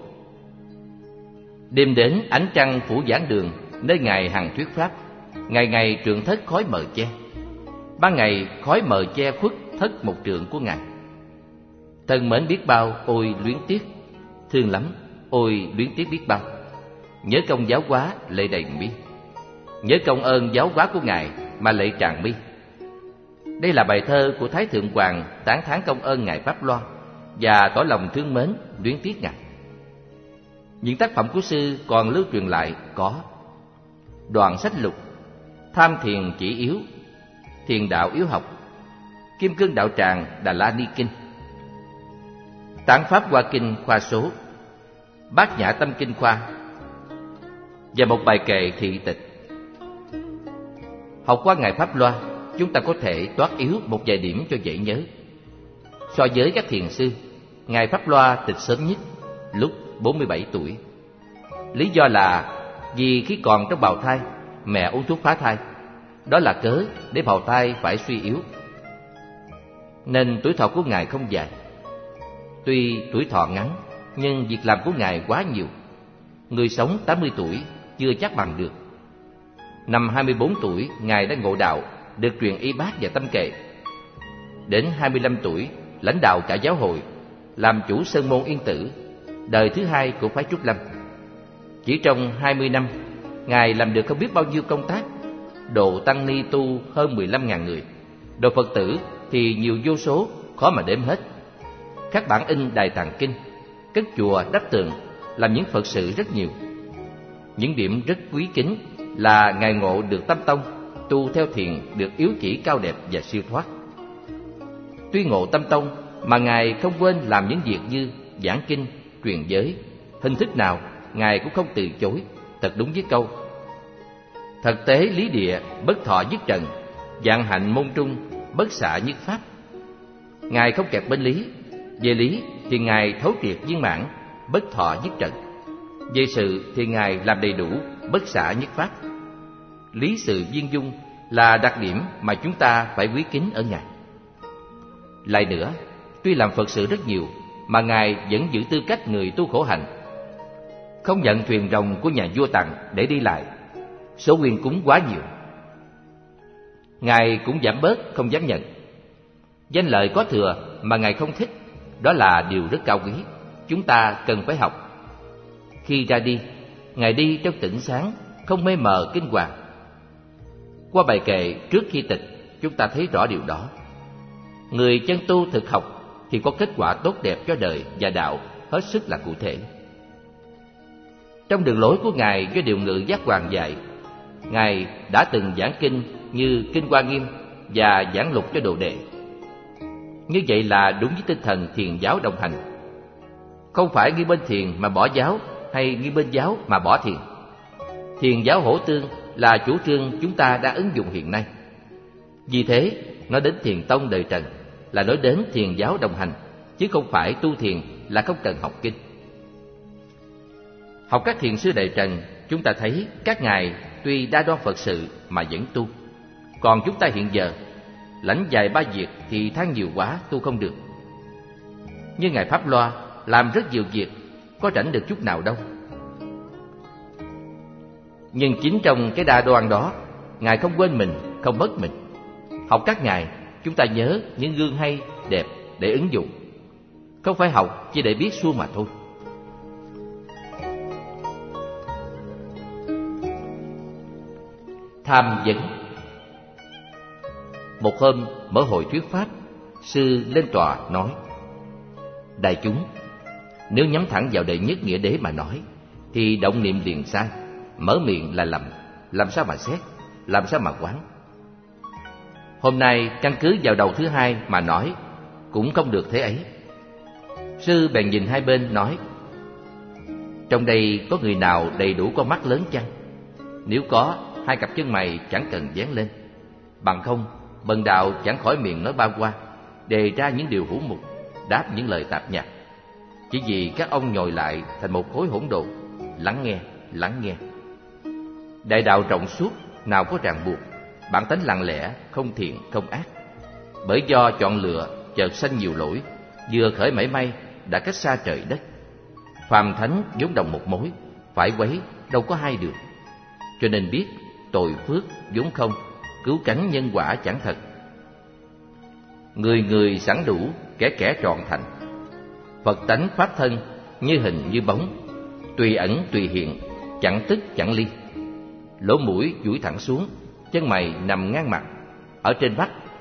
Đêm đến ánh trăng phủ giảng đường, nơi Ngài hằng thuyết pháp. Ngày ngày trượng thất khói mờ che. Ban ngày khói mờ che khuất thất một trượng của Ngài. Thân mến biết bao ôi luyến tiếc, thương lắm ôi luyến tiếc biết bao. Nhớ công giáo hóa lệ đầy mi, nhớ công ơn giáo hóa của Ngài mà lệ tràn mi. Đây là bài thơ của Thái Thượng Hoàng tán thán công ơn Ngài Pháp Loa và tỏ lòng thương mến, luyến tiếc Ngài. Những tác phẩm của sư còn lưu truyền lại có Đoạn Sách Lục, Tham Thiền Chỉ Yếu, Thiền Đạo Yếu Học, Kim Cương Đạo Tràng Đà La Ni Kinh, Tán Pháp Hoa Kinh khoa số, Bát Nhã Tâm Kinh khoa và một bài kệ thị tịch. Học qua Ngài Pháp Loa, chúng ta có thể toát yếu một vài điểm cho dễ nhớ. So với các thiền sư, Ngài Pháp Loa tịch sớm nhất, lúc bốn mươi bảy tuổi. Lý do là vì khi còn trong bào thai, mẹ uống thuốc phá thai. Đó là cớ để bào thai phải suy yếu, nên tuổi thọ của Ngài không dài. Tuy tuổi thọ ngắn, nhưng việc làm của Ngài quá nhiều. Người sống tám mươi tuổi chưa chắc bằng được. Năm hai mươi bốn tuổi, Ngài đã ngộ đạo, được truyền y bát và tâm kệ. Đến hai mươi lăm tuổi, lãnh đạo cả giáo hội, làm chủ sơn môn Yên Tử, đời thứ hai của phái Trúc Lâm. Chỉ trong hai mươi năm, Ngài làm được không biết bao nhiêu công tác, độ tăng ni tu hơn mười lăm nghìn người, độ Phật tử thì nhiều vô số, khó mà đếm hết. Các bản in Đài Tạng Kinh, cất chùa đắp tường, làm những Phật sự rất nhiều. Những điểm rất quý kính là Ngài ngộ được tâm tông, tu theo thiền được yếu chỉ cao đẹp và siêu thoát. Tuy ngộ tâm tông mà Ngài không quên làm những việc như giảng kinh, truyền giới. Hình thức nào Ngài cũng không từ chối, thật đúng với câu thật tế lý địa, bất thọ nhất trần, vạn hạnh môn trung, bất xạ nhất pháp. Ngài không kẹt bên lý. Về lý thì Ngài thấu triệt viên mãn, bất thọ nhất trần. Về sự thì Ngài làm đầy đủ, bất xạ nhất pháp. Lý sự viên dung là đặc điểm mà chúng ta phải quý kính ở Ngài. Lại nữa, tuy làm Phật sự rất nhiều mà Ngài vẫn giữ tư cách người tu khổ hạnh, không nhận thuyền rồng của nhà vua tặng để đi lại. Số nguyên cúng quá nhiều, Ngài cũng giảm bớt, không dám nhận. Danh lợi có thừa mà Ngài không thích, đó là điều rất cao quý, chúng ta cần phải học. Khi ra đi, Ngài đi trong tỉnh sáng, không mê mờ kinh hoàng. Qua bài kệ trước khi tịch, chúng ta thấy rõ điều đó. Người chân tu thực học thì có kết quả tốt đẹp cho đời và đạo hết sức là cụ thể. Trong đường lối của Ngài do Điều Ngự Giác Hoàng dạy, Ngài đã từng giảng kinh như Kinh Hoa Nghiêm và giảng lục cho đồ đệ. Như vậy là đúng với tinh thần thiền giáo đồng hành. Không phải nghi bên thiền mà bỏ giáo, hay nghi bên giáo mà bỏ thiền. Thiền giáo hỗ tương là chủ trương chúng ta đã ứng dụng hiện nay. Vì thế, nói đến thiền tông đời Trần là nói đến thiền giáo đồng hành, chứ không phải tu thiền là không cần học kinh. Học các thiền sư đời Trần, chúng ta thấy các ngài tuy đa đoan Phật sự mà vẫn tu. Còn chúng ta hiện giờ, lãnh vài ba việc thì than nhiều quá, tu không được. Như Ngài Pháp Loa làm rất nhiều việc, có rảnh được chút nào đâu. Nhưng chính trong cái đa đoan đó, Ngài không quên mình, không mất mình. Học các ngài, chúng ta nhớ những gương hay, đẹp để ứng dụng. Không phải học chỉ để biết suông mà thôi. Tham vấn. Một hôm mở hội thuyết pháp, sư lên tòa nói: đại chúng, nếu nhắm thẳng vào đệ nhất nghĩa đế mà nói, thì động niệm liền sai, mở miệng là lầm, làm sao mà xét, làm sao mà quán. Hôm nay căn cứ vào đầu thứ hai mà nói, cũng không được thế ấy. Sư bèn nhìn hai bên nói: trong đây có người nào đầy đủ con mắt lớn chăng? Nếu có, hai cặp chân mày chẳng cần dán lên. Bằng không, bần đạo chẳng khỏi miệng nói ba qua, đề ra những điều hữu mục, đáp những lời tạp nhạp. Chỉ vì các ông nhồi lại thành một khối hỗn độn. Lắng nghe, lắng nghe. Đại đạo rộng suốt, nào có ràng buộc, bản tánh lặng lẽ, không thiện, không ác. Bởi do chọn lựa, chợt sanh nhiều lỗi, vừa khởi mảy may, đã cách xa trời đất. Phàm thánh vốn đồng một mối, phải quấy, đâu có hai đường. Cho nên biết, tội phước vốn không, cứu cánh nhân quả chẳng thật. Người người sẵn đủ, kẻ kẻ trọn thành. Phật tánh pháp thân, như hình như bóng, tùy ẩn tùy hiện, chẳng tức chẳng ly. Lỗ mũi duỗi thẳng xuống, chân mày nằm ngang mặt, ở trên vách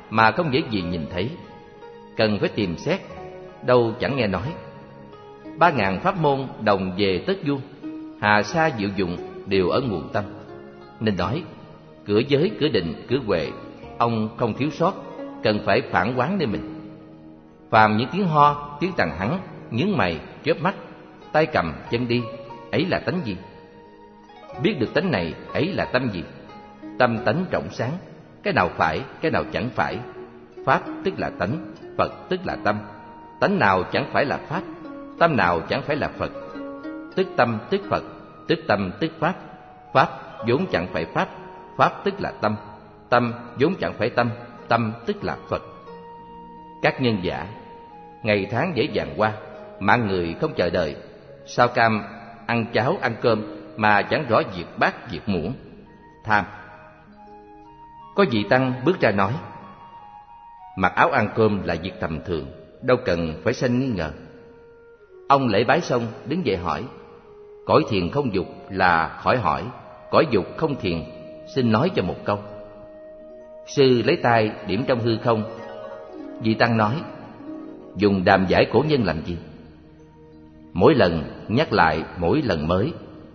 mà không dễ gì nhìn thấy, cần phải tìm xét, đâu chẳng nghe nói. Ba ngàn pháp môn đồng về tất vuông, hà sa diệu dụng đều ở nguồn tâm. Nên nói cửa giới, cửa định, cửa huệ, ông không thiếu sót, cần phải phản quán nơi mình. Phàm những tiếng ho, tiếng tằng hắng, nhướng mày, chớp mắt, tay cầm, chân đi, ấy là tánh gì? Biết được tánh này, ấy là tâm gì? Tâm tánh trọng sáng, cái nào phải, cái nào chẳng phải. Pháp tức là tánh, Phật tức là tâm. Tánh nào chẳng phải là Pháp, tâm nào chẳng phải là Phật. Tức tâm tức Phật, tức tâm tức Pháp. Pháp vốn chẳng phải Pháp, Pháp tức là tâm. Tâm vốn chẳng phải tâm, tâm tức là Phật. Các nhân giả, ngày tháng dễ dàng qua, mạng người không chờ đợi, sao cam ăn cháo ăn cơm mà chẳng rõ việc bát việc muỗng. Tham. Có vị tăng bước ra nói, mặc áo ăn cơm là việc tầm thường, đâu cần phải sanh nghi ngờ. Ông lễ bái xong đứng dậy hỏi, cõi thiền không dục là khỏi hỏi, cõi dục không thiền, xin nói cho một câu. Sư lấy tay điểm trong hư không. Vị tăng nói, dùng đàm giải cổ nhân làm gì? Mỗi lần nhắc lại mỗi lần mới.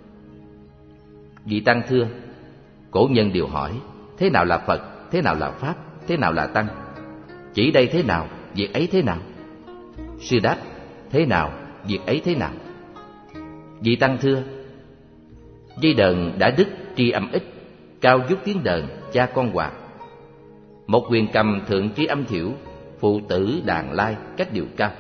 Vị tăng thưa, cổ nhân đều hỏi, thế nào là Phật, thế nào là Pháp, thế nào là Tăng? Chỉ đây thế nào, việc ấy thế nào? Sư đáp, thế nào, việc ấy thế nào? Vị tăng thưa, dây đờn đã đứt tri âm ít, cao vút tiếng đờn cha con hòa. Một quyền cầm thượng tri âm thiểu, phụ tử đàn lai cách điều cao.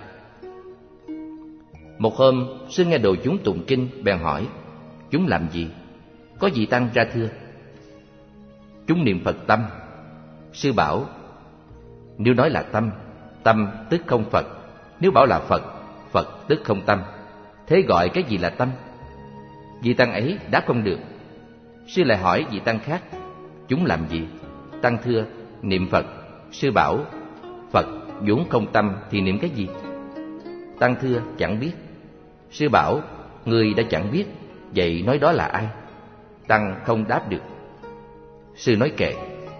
Một hôm, sư nghe đồ chúng tụng kinh, bèn hỏi, chúng làm gì? Có vị tăng ra thưa, chúng niệm Phật tâm. Sư bảo, nếu nói là tâm, tâm tức không Phật. Nếu bảo là Phật, Phật tức không tâm. Thế gọi cái gì là tâm? Vị tăng ấy đáp không được. Sư lại hỏi vị tăng khác, chúng làm gì? Tăng thưa, niệm Phật. Sư bảo, Phật vốn không tâm thì niệm cái gì? Tăng thưa, chẳng biết. Sư bảo, người đã chẳng biết, vậy nói đó là ai? Tăng không đáp được. Sư nói kệ.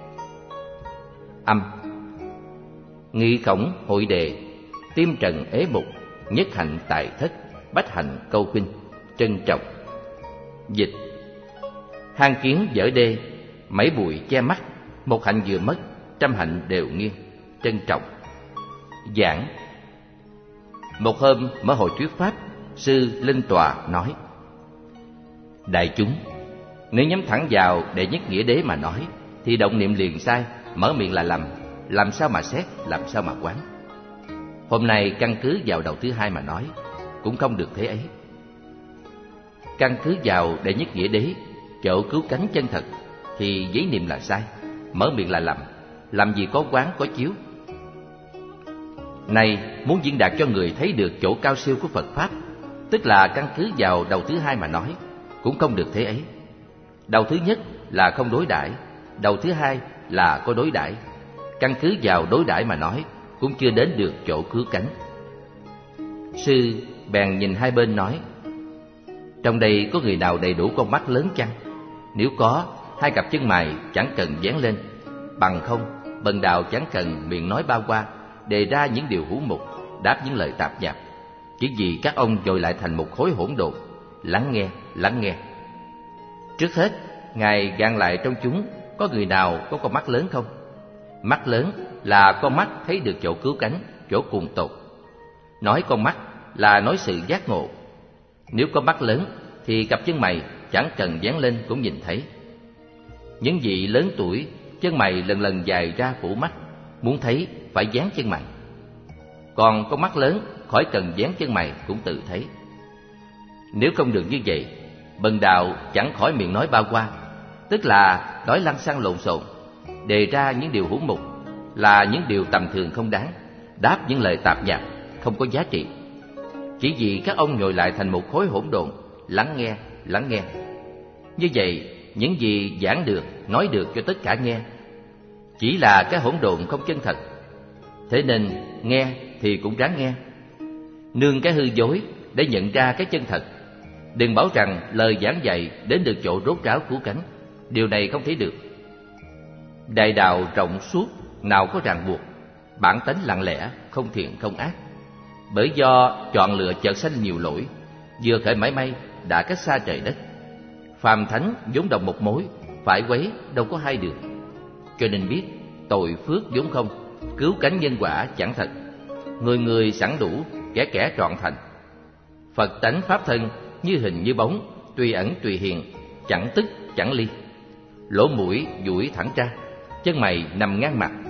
Âm. Nghị khổng hội đề, tim trần ế mục, nhất hạnh tại thất, bách hạnh câu khuynh, trân trọng. Dịch. Hang kiến dở đê, mấy bụi che mắt, một hạnh vừa mất, trăm hạnh đều nghiêng, trân trọng. Giảng. Một hôm mở hội thuyết pháp, sư lên tòa nói, đại chúng, nếu nhắm thẳng vào đệ nhất nghĩa đế mà nói, thì động niệm liền sai, mở miệng là lầm, làm sao mà xét, làm sao mà quán. Hôm nay căn cứ vào đầu thứ hai mà nói, cũng không được thế ấy. Căn cứ vào đệ nhất nghĩa đế, chỗ cứu cánh chân thật, thì giấy niệm là sai, mở miệng là lầm, làm gì có quán có chiếu. Này, muốn diễn đạt cho người thấy được chỗ cao siêu của Phật Pháp, tức là căn cứ vào đầu thứ hai mà nói, cũng không được thế ấy. Đầu thứ nhất là không đối đãi, đầu thứ hai là có đối đãi. Căn cứ vào đối đãi mà nói, cũng chưa đến được chỗ cứu cánh. Sư bèn nhìn hai bên nói, trong đây có người nào đầy đủ con mắt lớn chăng? Nếu có, hai cặp chân mày chẳng cần dán lên. Bằng không, bần đạo chẳng cần miệng nói bao qua, đề ra những điều hữu mục, đáp những lời tạp nhạp. Chỉ vì các ông dội lại thành một khối hỗn độn. Lắng nghe, lắng nghe. Trước hết, Ngài gạn lại trong chúng có người nào có con mắt lớn không? Mắt lớn là con mắt thấy được chỗ cứu cánh, chỗ cùng tột. Nói con mắt là nói sự giác ngộ. Nếu có mắt lớn thì cặp chân mày chẳng cần dán lên cũng nhìn thấy. Những vị lớn tuổi, chân mày lần lần dài ra phủ mắt, muốn thấy phải dán chân mày. Còn con mắt lớn khỏi cần dán chân mày cũng tự thấy. Nếu không được như vậy, bần đạo chẳng khỏi miệng nói bao qua, tức là nói lăng xăng lộn xộn, đề ra những điều hữu mục, là những điều tầm thường không đáng, đáp những lời tạp nhạp không có giá trị. Chỉ vì các ông nhồi lại thành một khối hỗn độn, lắng nghe, lắng nghe. Như vậy, những gì giảng được, nói được cho tất cả nghe, chỉ là cái hỗn độn không chân thật. Thế nên nghe thì cũng ráng nghe, nương cái hư dối để nhận ra cái chân thật. Đừng bảo rằng lời giảng dạy đến được chỗ rốt ráo cứu cánh, điều này không thể được. Đại đạo rộng suốt, nào có ràng buộc, bản tánh lặng lẽ, không thiện không ác. Bởi do chọn lựa chợt sanh nhiều lỗi, vừa khởi mảy may đã cách xa trời đất. Phàm thánh vốn đồng một mối, phải quấy đâu có hai đường. Cho nên biết tội phước vốn không, cứu cánh nhân quả chẳng thật. Người người sẵn đủ, kẻ kẻ trọn thành. Phật tánh pháp thân như hình như bóng, tùy ẩn tùy hiện, chẳng tức chẳng ly. Lỗ mũi duỗi thẳng ra, chân mày nằm ngang mặt.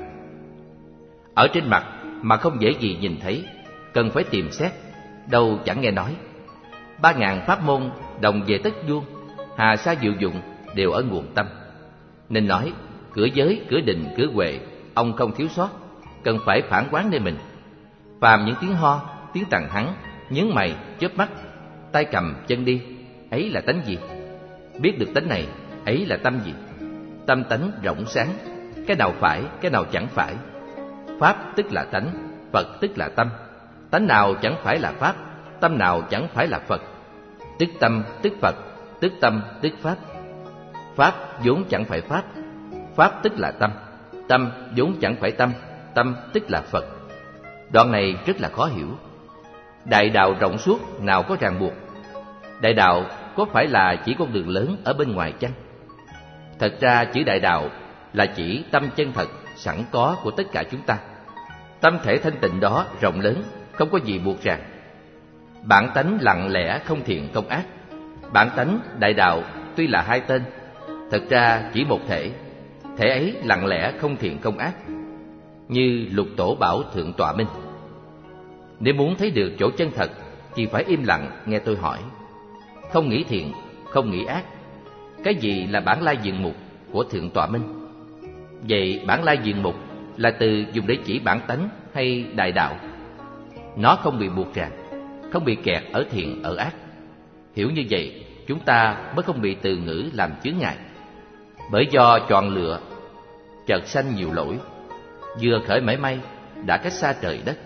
Ở trên mặt mà không dễ gì nhìn thấy, cần phải tìm xét, đâu chẳng nghe nói. Ba ngàn pháp môn đồng về tất vuông, hà sa diệu dụng đều ở nguồn tâm. Nên nói cửa giới, cửa định, cửa huệ, ông không thiếu sót, cần phải phản quán nơi mình. Phàm những tiếng ho, tiếng tằng hắng, nhướng mày, chớp mắt, tay cầm chân đi, ấy là tánh gì? Biết được tánh này, ấy là tâm gì? Tâm tánh rộng sáng, cái nào phải, cái nào chẳng phải. Pháp tức là tánh, Phật tức là tâm. Tánh nào chẳng phải là Pháp, tâm nào chẳng phải là Phật. Tức tâm, tức Phật, tức tâm, tức Pháp. Pháp vốn chẳng phải Pháp, Pháp tức là tâm. Tâm vốn chẳng phải tâm, tâm tức là Phật. Đoạn này rất là khó hiểu. Đại đạo rộng suốt nào có ràng buộc? Đại đạo có phải là chỉ con đường lớn ở bên ngoài chăng? Thật ra chữ đại đạo là chỉ tâm chân thật sẵn có của tất cả chúng ta. Tâm thể thanh tịnh đó rộng lớn, không có gì buộc ràng. Bản tánh lặng lẽ không thiện không ác. Bản tánh đại đạo tuy là hai tên, thật ra chỉ một thể. Thể ấy lặng lẽ không thiện không ác, như Lục Tổ bảo Thượng Tọa Minh. Nếu muốn thấy được chỗ chân thật thì phải im lặng nghe tôi hỏi. Không nghĩ thiện, không nghĩ ác. Cái gì là bản lai diện mục của Thượng Tọa Minh? Vậy bản lai diện mục là từ dùng để chỉ bản tánh hay đại đạo? Nó không bị buộc ràng, không bị kẹt ở thiện ở ác. Hiểu như vậy, chúng ta mới không bị từ ngữ làm chướng ngại. Bởi do chọn lựa, chợt sanh nhiều lỗi, vừa khởi mảy may đã cách xa trời đất.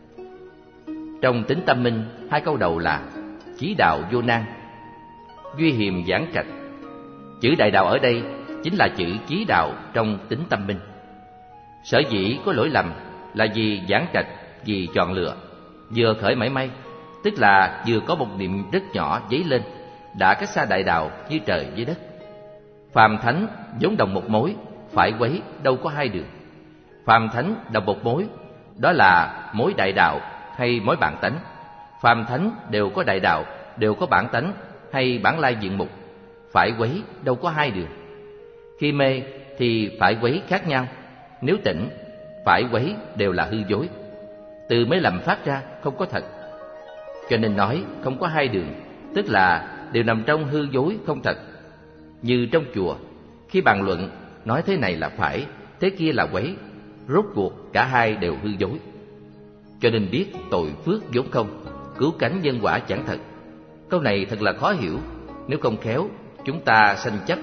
Trong Tính Tâm Minh, hai câu đầu là chí đạo vô nan, duy hiềm giảng trạch. Chữ đại đạo ở đây chính là chữ chí đạo trong Tính Tâm Minh. Sở dĩ có lỗi lầm là vì giảng trạch, vì chọn lựa. Vừa khởi mảy may, tức là vừa có một niệm rất nhỏ dấy lên, đã cách xa đại đạo như trời với đất. Phàm thánh vốn đồng một mối, phải quấy đâu có hai đường. Phàm thánh đồng một mối, đó là mối đại đạo hay mối bản tánh. Phàm thánh đều có đại đạo, đều có bản tánh hay bản lai diện mục, phải quấy đâu có hai đường. Khi mê thì phải quấy khác nhau, nếu tỉnh, phải quấy đều là hư dối. Từ mới lầm phát ra không có thật. Cho nên nói không có hai đường, tức là đều nằm trong hư dối không thật. Như trong chùa, khi bàn luận nói thế này là phải, thế kia là quấy, rốt cuộc cả hai đều hư dối. Cho nên biết tội phước vốn không, cứu cánh nhân quả chẳng thật. Câu này thật là khó hiểu, nếu không khéo chúng ta sanh chấp,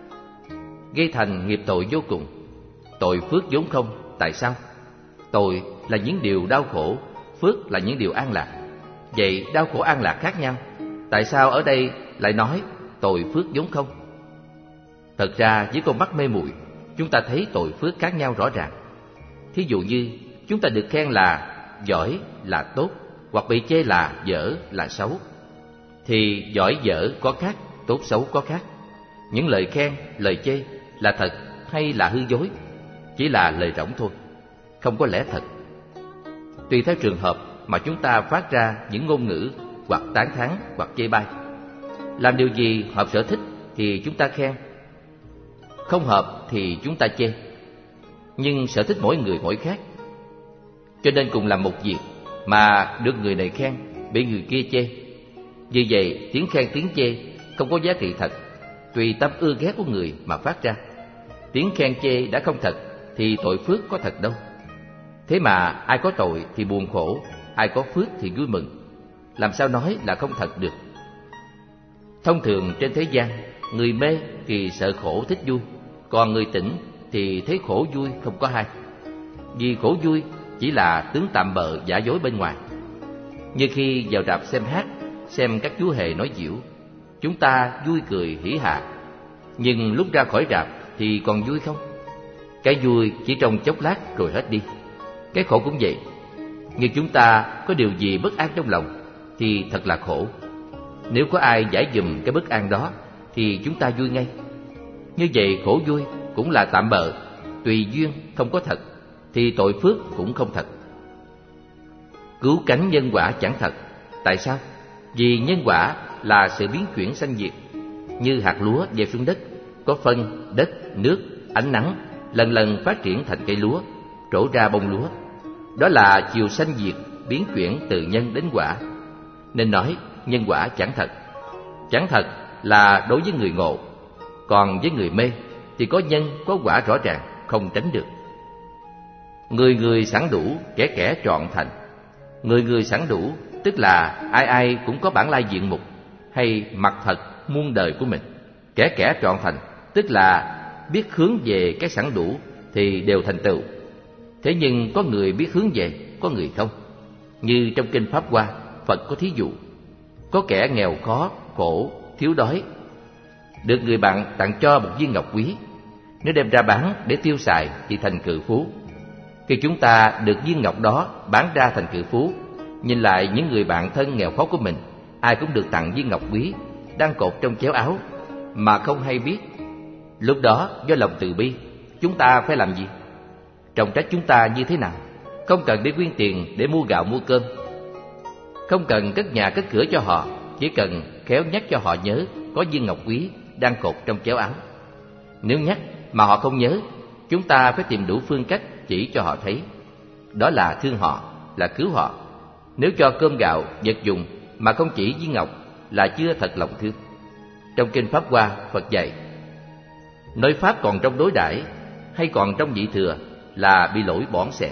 gây thành nghiệp tội vô cùng. Tội phước vốn không, tại sao? Tội là những điều đau khổ, phước là những điều an lạc. Vậy đau khổ an lạc khác nhau, tại sao ở đây lại nói tội phước vốn không? Thật ra với con mắt mê muội, chúng ta thấy tội phước khác nhau rõ ràng. Thí dụ như chúng ta được khen là giỏi là tốt, hoặc bị chê là dở là xấu, thì giỏi dở có khác, tốt xấu có khác. Những lời khen, lời chê là thật hay là hư dối? Chỉ là lời rỗng thôi, không có lẽ thật. Tùy theo trường hợp mà chúng ta phát ra những ngôn ngữ hoặc tán thán hoặc chê bai. Làm điều gì hợp sở thích thì chúng ta khen, không hợp thì chúng ta chê. Nhưng sở thích mỗi người mỗi khác, cho nên cùng làm một việc mà được người này khen, bị người kia chê. Vì vậy tiếng khen tiếng chê không có giá trị thật, tùy tâm ưa ghét của người mà phát ra. Tiếng khen chê đã không thật thì tội phước có thật đâu. Thế mà ai có tội thì buồn khổ, ai có phước thì vui mừng, làm sao nói là không thật được? Thông thường trên thế gian, người mê thì sợ khổ thích vui, còn người tỉnh thì thấy khổ vui không có hai. Vì khổ vui chỉ là tướng tạm bợ giả dối bên ngoài. Như khi vào rạp xem hát, xem các chú hề nói giễu, chúng ta vui cười hỉ hạ, nhưng lúc ra khỏi rạp thì còn vui không? Cái vui chỉ trong chốc lát rồi hết đi. Cái khổ cũng vậy. Như chúng ta có điều gì bất an trong lòng thì thật là khổ. Nếu có ai giải dùm cái bất an đó thì chúng ta vui ngay. Như vậy khổ vui cũng là tạm bợ, tùy duyên, không có thật, thì tội phước cũng không thật. Cứu cánh nhân quả chẳng thật. Tại sao? Vì nhân quả là sự biến chuyển sanh diệt. Như hạt lúa gieo xuống đất, có phân, đất, nước, ánh nắng, lần lần phát triển thành cây lúa, trổ ra bông lúa. Đó là chiều sanh diệt, biến chuyển từ nhân đến quả. Nên nói nhân quả chẳng thật. Chẳng thật là đối với người ngộ. Còn với người mê thì có nhân, có quả rõ ràng, không tránh được. Người người sẵn đủ, kẻ kẻ trọn thành. Người người sẵn đủ tức là ai ai cũng có bản lai diện mục hay mặt thật muôn đời của mình. Kẻ kẻ trọn thành tức là biết hướng về cái sẵn đủ thì đều thành tựu. Thế nhưng có người biết hướng về, có người không. Như trong kinh Pháp Hoa, Phật có thí dụ. Có kẻ nghèo khó, khổ, thiếu đói, được người bạn tặng cho một viên ngọc quý. Nếu đem ra bán để tiêu xài thì thành cự phú. Khi chúng ta được viên ngọc đó bán ra thành cự phú, nhìn lại những người bạn thân nghèo khó của mình, ai cũng được tặng viên ngọc quý đang cột trong chéo áo mà không hay biết. Lúc đó do lòng từ bi, chúng ta phải làm gì? Trọng trách chúng ta như thế nào? Không cần đi quyên tiền để mua gạo mua cơm, không cần cất nhà cất cửa cho họ, chỉ cần khéo nhắc cho họ nhớ có viên ngọc quý đang cột trong chéo áo. Nếu nhắc mà họ không nhớ, chúng ta phải tìm đủ phương cách chỉ cho họ thấy. Đó là thương họ, là cứu họ. Nếu cho cơm gạo, vật dụng mà không chỉ viên ngọc là chưa thật lòng thương. Trong kinh Pháp Hoa, Phật dạy: nói pháp còn trong đối đãi hay còn trong vị thừa là bị lỗi bỏn sẻn.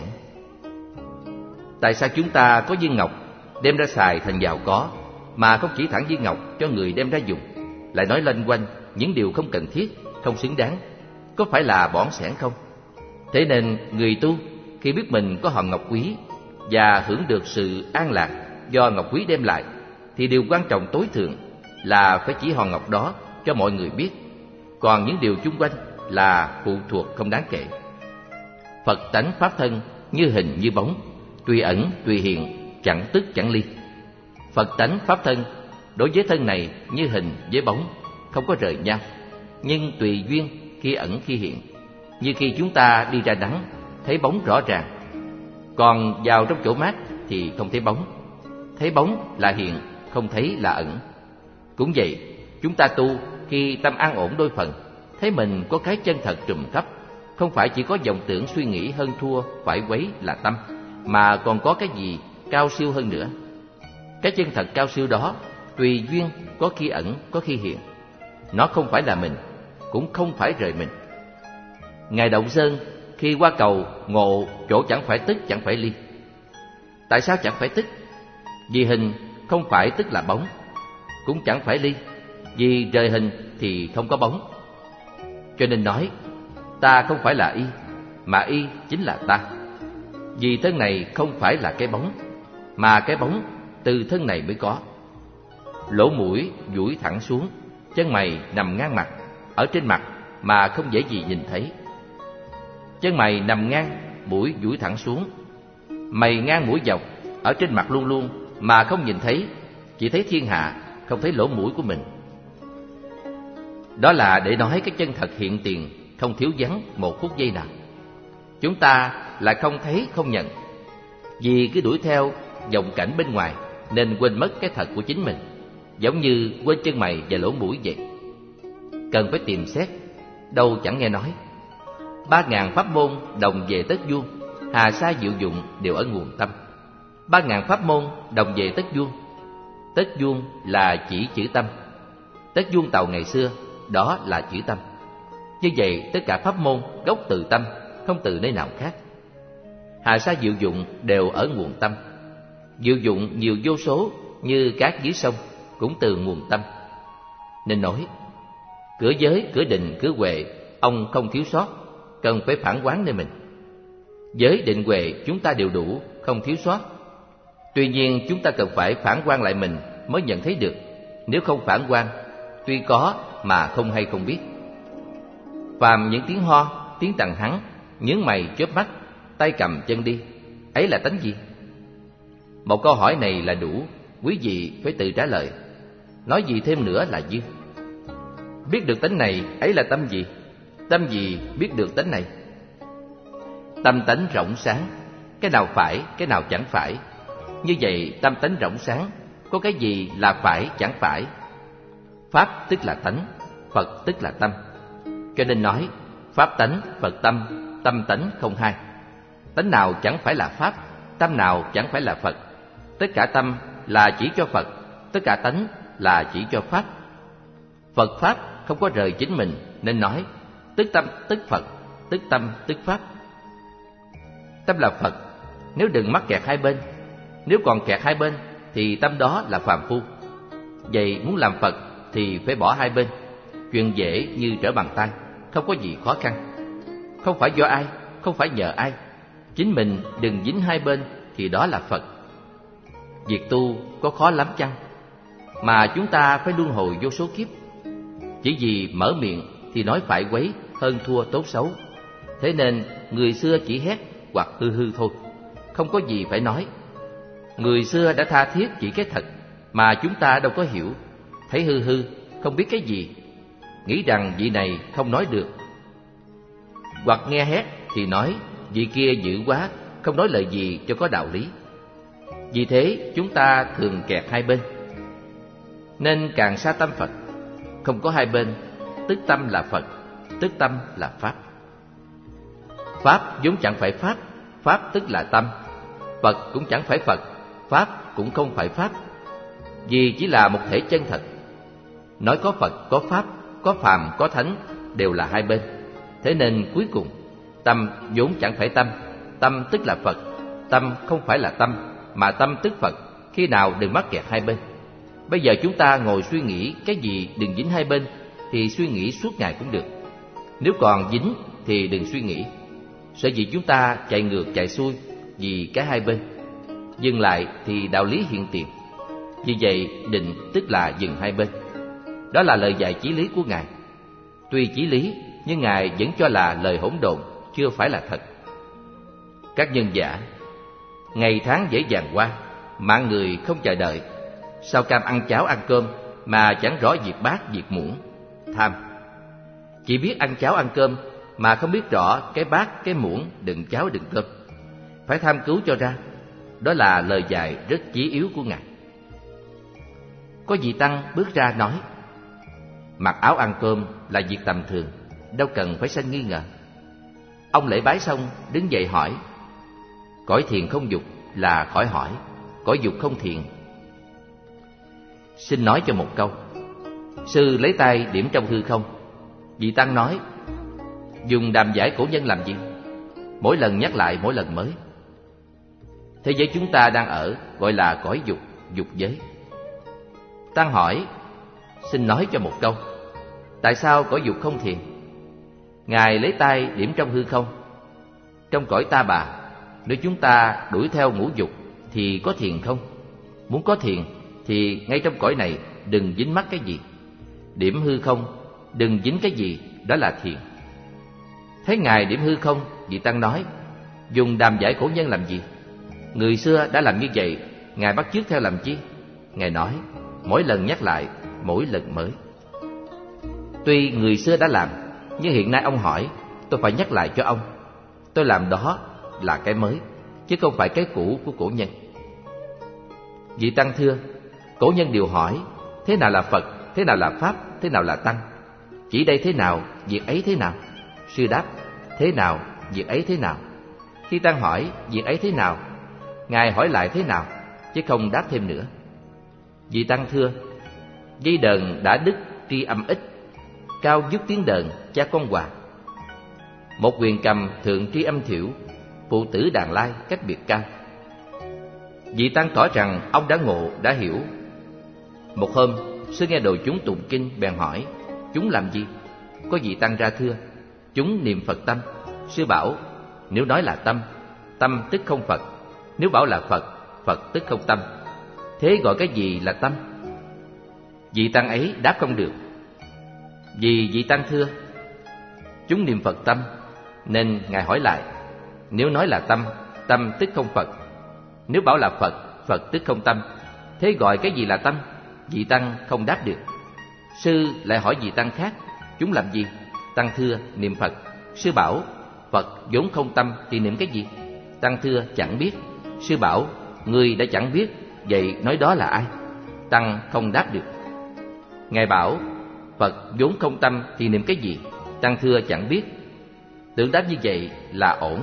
Tại sao chúng ta có viên ngọc đem ra xài thành giàu có, mà không chỉ thẳng viên ngọc cho người đem ra dùng, lại nói loanh quanh những điều không cần thiết, không xứng đáng? Có phải là bỏn sẻn không? Thế nên người tu khi biết mình có hòn ngọc quý và hưởng được sự an lạc do ngọc quý đem lại, thì điều quan trọng tối thượng là phải chỉ hòn ngọc đó cho mọi người biết. Còn những điều chung quanh là phụ thuộc không đáng kể. Phật tánh pháp thân như hình như bóng, tùy ẩn tùy hiện, chẳng tức chẳng ly. Phật tánh pháp thân đối với thân này như hình với bóng, không có rời nhau, nhưng tùy duyên khi ẩn khi hiện. Như khi chúng ta đi ra nắng thấy bóng rõ ràng, còn vào trong chỗ mát thì không thấy bóng. Thấy bóng là hiện, không thấy là ẩn. Cũng vậy, chúng ta tu khi tâm an ổn đôi phần, thấy mình có cái chân thật trùm khắp, không phải chỉ có vọng tưởng suy nghĩ hơn thua phải quấy là tâm, mà còn có cái gì cao siêu hơn nữa. Cái chân thật cao siêu đó tùy duyên, có khi ẩn, có khi hiện. Nó không phải là mình, cũng không phải rời mình. Ngài Động Sơn khi qua cầu ngộ chỗ chẳng phải tức chẳng phải ly. Tại sao chẳng phải tức? Vì hình không phải tức là bóng, cũng chẳng phải ly, vì rời hình thì không có bóng. Cho nên nói ta không phải là y, mà y chính là ta. Vì thân này không phải là cái bóng, mà cái bóng từ thân này mới có. Lỗ mũi duỗi thẳng xuống, chân mày nằm ngang mặt, ở trên mặt mà không dễ gì nhìn thấy. Chân mày nằm ngang, mũi duỗi thẳng xuống, mày ngang mũi dọc, ở trên mặt luôn luôn mà không nhìn thấy, chỉ thấy thiên hạ, không thấy lỗ mũi của mình. Đó là để nói cái chân thật hiện tiền, không thiếu vắng một phút giây nào. Chúng ta lại không thấy không nhận, vì cứ đuổi theo vọng cảnh bên ngoài nên quên mất cái thật của chính mình, giống như quên chân mày và lỗ mũi vậy. Cần phải tìm xét, đâu chẳng nghe nói ba ngàn pháp môn đồng về tất vuông, hà sa diệu dụng đều ở nguồn tâm. Ba ngàn pháp môn đồng về tất vuông. Tất vuông là chỉ chữ tâm. Tất vuông tàu ngày xưa đó là chữ tâm. Như vậy tất cả pháp môn gốc từ tâm, không từ nơi nào khác. Hà sa diệu dụng đều ở nguồn tâm. Diệu dụng nhiều vô số như cát dưới sông, cũng từ nguồn tâm. Nên nói cửa giới, cửa định, cửa huệ ông không thiếu sót, cần phải phản quán nơi mình. Giới định huệ chúng ta đều đủ, không thiếu sót. Tuy nhiên chúng ta cần phải phản quán lại mình mới nhận thấy được. Nếu không phản quán, tuy có mà không hay không biết. Phàm những tiếng ho, tiếng tằng hắng nhướng mày chớp mắt, tay cầm chân đi, ấy là tánh gì? Một câu hỏi này là đủ, quý vị phải tự trả lời. Nói gì thêm nữa là dư. Biết được tánh này, ấy là tâm gì? Tâm gì biết được tánh này? Tâm tánh rộng sáng, cái nào phải, cái nào chẳng phải. Như vậy tâm tánh rộng sáng, có cái gì là phải chẳng phải? Pháp tức là tánh, Phật tức là tâm. Cho nên nói pháp tánh, Phật tâm, tâm tánh không hai. Tánh nào chẳng phải là Pháp, tâm nào chẳng phải là Phật. Tất cả tâm là chỉ cho Phật, tất cả tánh là chỉ cho Pháp. Phật Pháp không có rời chính mình, nên nói tức tâm tức Phật, tức tâm tức Pháp. Tâm là Phật, nếu đừng mắc kẹt hai bên. Nếu còn kẹt hai bên thì tâm đó là phàm phu. Vậy muốn làm Phật thì phải bỏ hai bên. Chuyện dễ như trở bàn tay, không có gì khó khăn. Không phải do ai, không phải nhờ ai. Chính mình đừng dính hai bên thì đó là Phật. Việc tu có khó lắm chăng? Mà chúng ta phải luân hồi vô số kiếp. Chỉ vì mở miệng thì nói phải quấy, hơn thua tốt xấu. Thế nên người xưa chỉ hét hoặc hư hư thôi, không có gì phải nói. Người xưa đã tha thiết chỉ cái thật, mà chúng ta đâu có hiểu. Thấy hư hư, không biết cái gì, nghĩ rằng vị này không nói được. Hoặc nghe hét thì nói vị kia dữ quá, không nói lời gì cho có đạo lý. Vì thế chúng ta thường kẹt hai bên. Nên càng xa tâm Phật, không có hai bên, tức tâm là Phật, tức tâm là Pháp. Pháp vốn chẳng phải Pháp, Pháp tức là tâm. Phật cũng chẳng phải Phật, Pháp cũng không phải Pháp. Vì chỉ là một thể chân thật. Nói có Phật, có Pháp, có phàm, có thánh đều là hai bên. Thế nên cuối cùng tâm vốn chẳng phải tâm, tâm tức là Phật. Tâm không phải là tâm, mà tâm tức Phật. Khi nào đừng mắc kẹt hai bên. Bây giờ chúng ta ngồi suy nghĩ cái gì đừng dính hai bên thì suy nghĩ suốt ngày cũng được. Nếu còn dính thì đừng suy nghĩ. Sở dĩ chúng ta chạy ngược chạy xuôi vì cái hai bên. Dừng lại thì đạo lý hiện tiền. Vì vậy định tức là dừng hai bên. Đó là lời dạy chí lý của Ngài. Tuy chí lý nhưng Ngài vẫn cho là lời hỗn độn, chưa phải là thật. Các nhân giả, ngày tháng dễ dàng qua, mạng người không chờ đợi. Sao cam ăn cháo ăn cơm mà chẳng rõ việc bát việc muỗng? Tham. Chỉ biết ăn cháo ăn cơm mà không biết rõ cái bát cái muỗng đựng cháo đựng cơm. Phải tham cứu cho ra. Đó là lời dạy rất chí yếu của Ngài. Có vị tăng bước ra nói: mặc áo ăn cơm là việc tầm thường, đâu cần phải sanh nghi ngờ. Ông lễ bái xong đứng dậy hỏi: cõi thiền không dục là khỏi hỏi, cõi dục không thiền? Xin nói cho một câu. Sư lấy tay điểm trong hư không. Vị tăng nói: dùng đàm giải cổ nhân làm gì? Mỗi lần nhắc lại mỗi lần mới. Thế giới chúng ta đang ở gọi là cõi dục, dục giới. Tăng hỏi: xin nói cho một câu, tại sao cõi dục không thiền? Ngài lấy tay điểm trong hư không. Trong cõi ta bà, nếu chúng ta đuổi theo ngũ dục thì có thiền không? Muốn có thiền thì ngay trong cõi này đừng dính mắc cái gì. Điểm hư không, đừng dính cái gì, đó là thiền. Thấy Ngài điểm hư không, vị tăng nói: dùng đàm giải cổ nhân làm gì? Người xưa đã làm như vậy, Ngài bắt chước theo làm chi? Ngài nói: mỗi lần nhắc lại mỗi lần mới. Tuy người xưa đã làm, nhưng hiện nay ông hỏi, tôi phải nhắc lại cho ông. Tôi làm đó là cái mới, chứ không phải cái cũ của cổ nhân. Vị tăng thưa: cổ nhân đều hỏi, thế nào là Phật, thế nào là Pháp, thế nào là Tăng? Chỉ đây thế nào, việc ấy thế nào? Sư đáp: thế nào, việc ấy thế nào? Khi Tăng hỏi việc ấy thế nào, Ngài hỏi lại thế nào, chứ không đáp thêm nữa. Vị tăng thưa: dây đờn đã đứt tri âm ít, cao dứt tiếng đờn cha con hòa. Một quyền cầm thượng tri âm thiểu, phụ tử đàn lai cách biệt cao. Vị tăng tỏ rằng ông đã ngộ, đã hiểu. Một hôm, sư nghe đồ chúng tụng kinh bèn hỏi: chúng làm gì? Có vị tăng ra thưa: chúng niệm Phật tâm. Sư bảo: nếu nói là tâm, tâm tức không Phật. Nếu bảo là Phật, Phật tức không tâm. Thế gọi cái gì là tâm? Vị tăng ấy đáp không được. Vì vị tăng thưa: chúng niệm Phật tâm, Nên Ngài hỏi lại, nếu nói là tâm, tâm tức không Phật. Nếu bảo là Phật, Phật tức không tâm, thế gọi cái gì là tâm? Vị tăng không đáp được. Sư lại hỏi vị tăng khác, chúng làm gì? Tăng thưa, niệm Phật. Sư bảo, Phật vốn không tâm thì niệm cái gì? Tăng thưa, chẳng biết. Sư bảo, người đã chẳng biết, vậy nói đó là ai? Tăng không đáp được. Ngài bảo, Phật vốn không tâm thì niệm cái gì? Tăng thưa, chẳng biết. Tưởng đáp như vậy là ổn.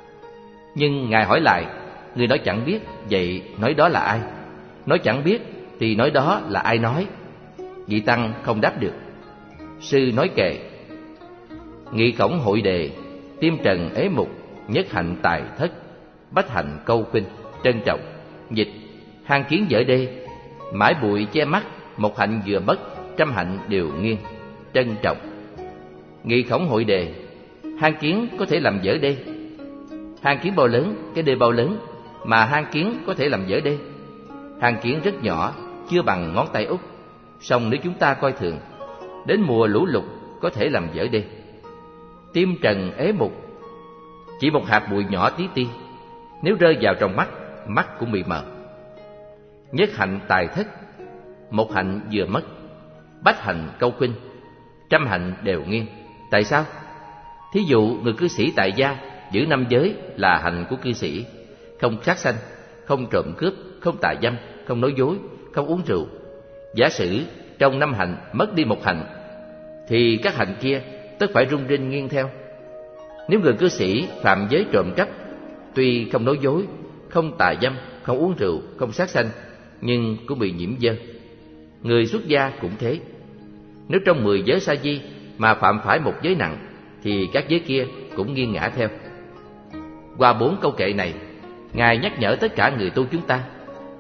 Nhưng Ngài hỏi lại, người nói chẳng biết, vậy nói đó là ai? Nói chẳng biết thì nói đó là ai nói? Vị tăng không đáp được. Sư nói kệ, nghị khổng hội đề, tiêm trần ế mục, nhất hạnh tài thất, bách hạnh câu khuynh. Trân trọng. Dịch, hang kiến dở đê, mãi bụi che mắt, một hạnh vừa mất, trăm hạnh đều nghiêng. Trân trọng. Nghị khổng hội đề, hang kiến có thể làm dở đê. Hang kiến bao lớn, cái đê bao lớn mà hang kiến có thể làm dở đê? Hang kiến rất nhỏ, chưa bằng ngón tay út, song nếu chúng ta coi thường, đến mùa lũ lụt có thể làm dở đê. Tiêm trần ế mục, chỉ một hạt bụi nhỏ tí ti, nếu rơi vào trong mắt, mắt cũng bị mờ. Nhất hạnh tài thất, một hạnh vừa mất, bách hạnh câu khuynh, trăm hạnh đều nghiêng. Tại sao? Thí dụ người cư sĩ tại gia giữ năm giới là hạnh của cư sĩ: không sát sanh, không trộm cướp, không tà dâm, không nói dối, không uống rượu. Giả sử trong năm hạnh mất đi một hạnh, thì các hạnh kia tất phải rung rinh nghiêng theo. Nếu người cư sĩ phạm giới trộm cắp, tuy không nói dối, không tà dâm, không uống rượu, không sát sanh, nhưng cũng bị nhiễm dơ. Người xuất gia cũng thế. Nếu trong mười giới sa di mà phạm phải một giới nặng, thì các giới kia cũng nghiêng ngã theo. Qua bốn câu kệ này, Ngài nhắc nhở tất cả người tu chúng ta.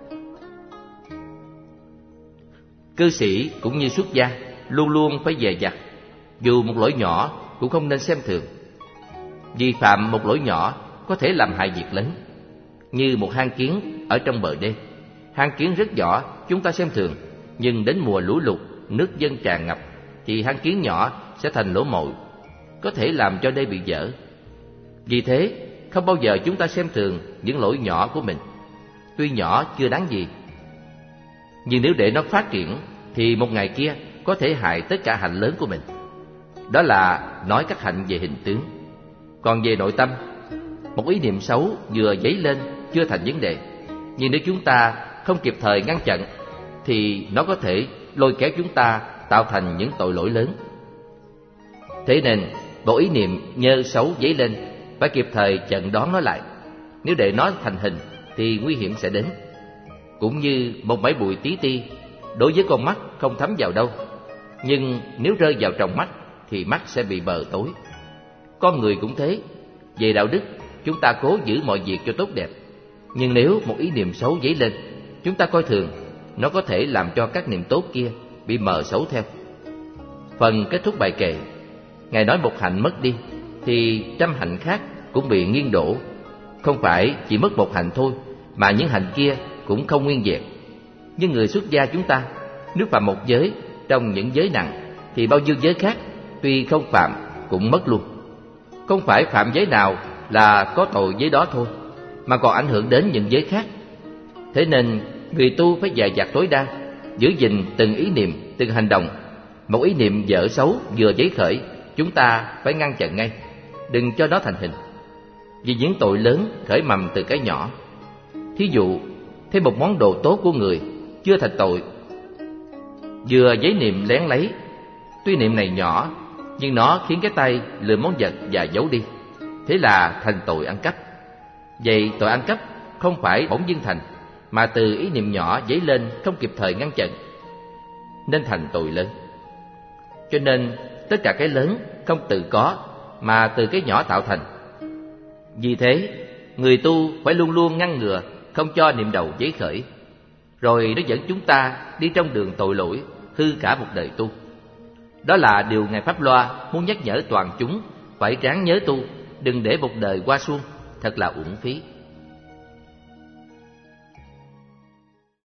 Cư sĩ cũng như xuất gia, luôn luôn phải dè dặt. Dù một lỗi nhỏ cũng không nên xem thường. Vi phạm một lỗi nhỏ có thể làm hại việc lớn. Như một hang kiến ở trong bờ đê. Hang kiến rất nhỏ, chúng ta xem thường, nhưng đến mùa lũ lụt, nước dâng tràn ngập, thì hang kiến nhỏ sẽ thành lỗ mồi, có thể làm cho đê bị vỡ. Vì thế, không bao giờ chúng ta xem thường những lỗi nhỏ của mình. Tuy nhỏ chưa đáng gì, nhưng nếu để nó phát triển, thì một ngày kia có thể hại tất cả hạnh lớn của mình. Đó là nói các hạnh về hình tướng. Còn về nội tâm, một ý niệm xấu vừa dấy lên chưa thành vấn đề, nhưng nếu chúng ta không kịp thời ngăn chặn, thì nó có thể lôi kéo chúng ta tạo thành những tội lỗi lớn. Thế nên, một ý niệm nhơ xấu dấy lên, phải kịp thời chặn đón nó lại. Nếu để nó thành hình, thì nguy hiểm sẽ đến. Cũng như một mảy bụi tí ti, đối với con mắt không thấm vào đâu, nhưng nếu rơi vào trong mắt, thì mắt sẽ bị mờ tối. Con người cũng thế. Về đạo đức, chúng ta cố giữ mọi việc cho tốt đẹp, nhưng nếu một ý niệm xấu dấy lên, chúng ta coi thường, nó có thể làm cho các niệm tốt kia bị mờ xấu theo. Phần kết thúc bài kệ, Ngài nói một hạnh mất đi, thì trăm hạnh khác cũng bị nghiêng đổ. Không phải chỉ mất một hạnh thôi, mà những hạnh kia cũng không nguyên vẹn. Như người xuất gia chúng ta, nếu phạm một giới trong những giới nặng, thì bao nhiêu giới khác tuy không phạm cũng mất luôn. Không phải phạm giới nào là có tội giới đó thôi, mà còn ảnh hưởng đến những giới khác. Thế nên người tu phải dè dặt tối đa, giữ gìn từng ý niệm, từng hành động. Một ý niệm dở xấu vừa dấy khởi, chúng ta phải ngăn chặn ngay, đừng cho nó thành hình. Vì những tội lớn khởi mầm từ cái nhỏ. Thí dụ, thêm một món đồ tốt của người chưa thành tội, vừa giấy niệm lén lấy. Tuy niệm này nhỏ, nhưng nó khiến cái tay lượm món vật và giấu đi, thế là thành tội ăn cắp. Vậy tội ăn cắp không phải bỗng dưng thành, mà từ ý niệm nhỏ dấy lên không kịp thời ngăn chặn, nên thành tội lớn. Cho nên tất cả cái lớn không tự có, mà từ cái nhỏ tạo thành. Vì thế, người tu phải luôn luôn ngăn ngừa, không cho niệm đầu dấy khởi, rồi nó dẫn chúng ta đi trong đường tội lỗi, hư cả một đời tu. Đó là điều Ngài Pháp Loa muốn nhắc nhở toàn chúng phải ráng nhớ tu, đừng để một đời qua suông, thật là uổng phí.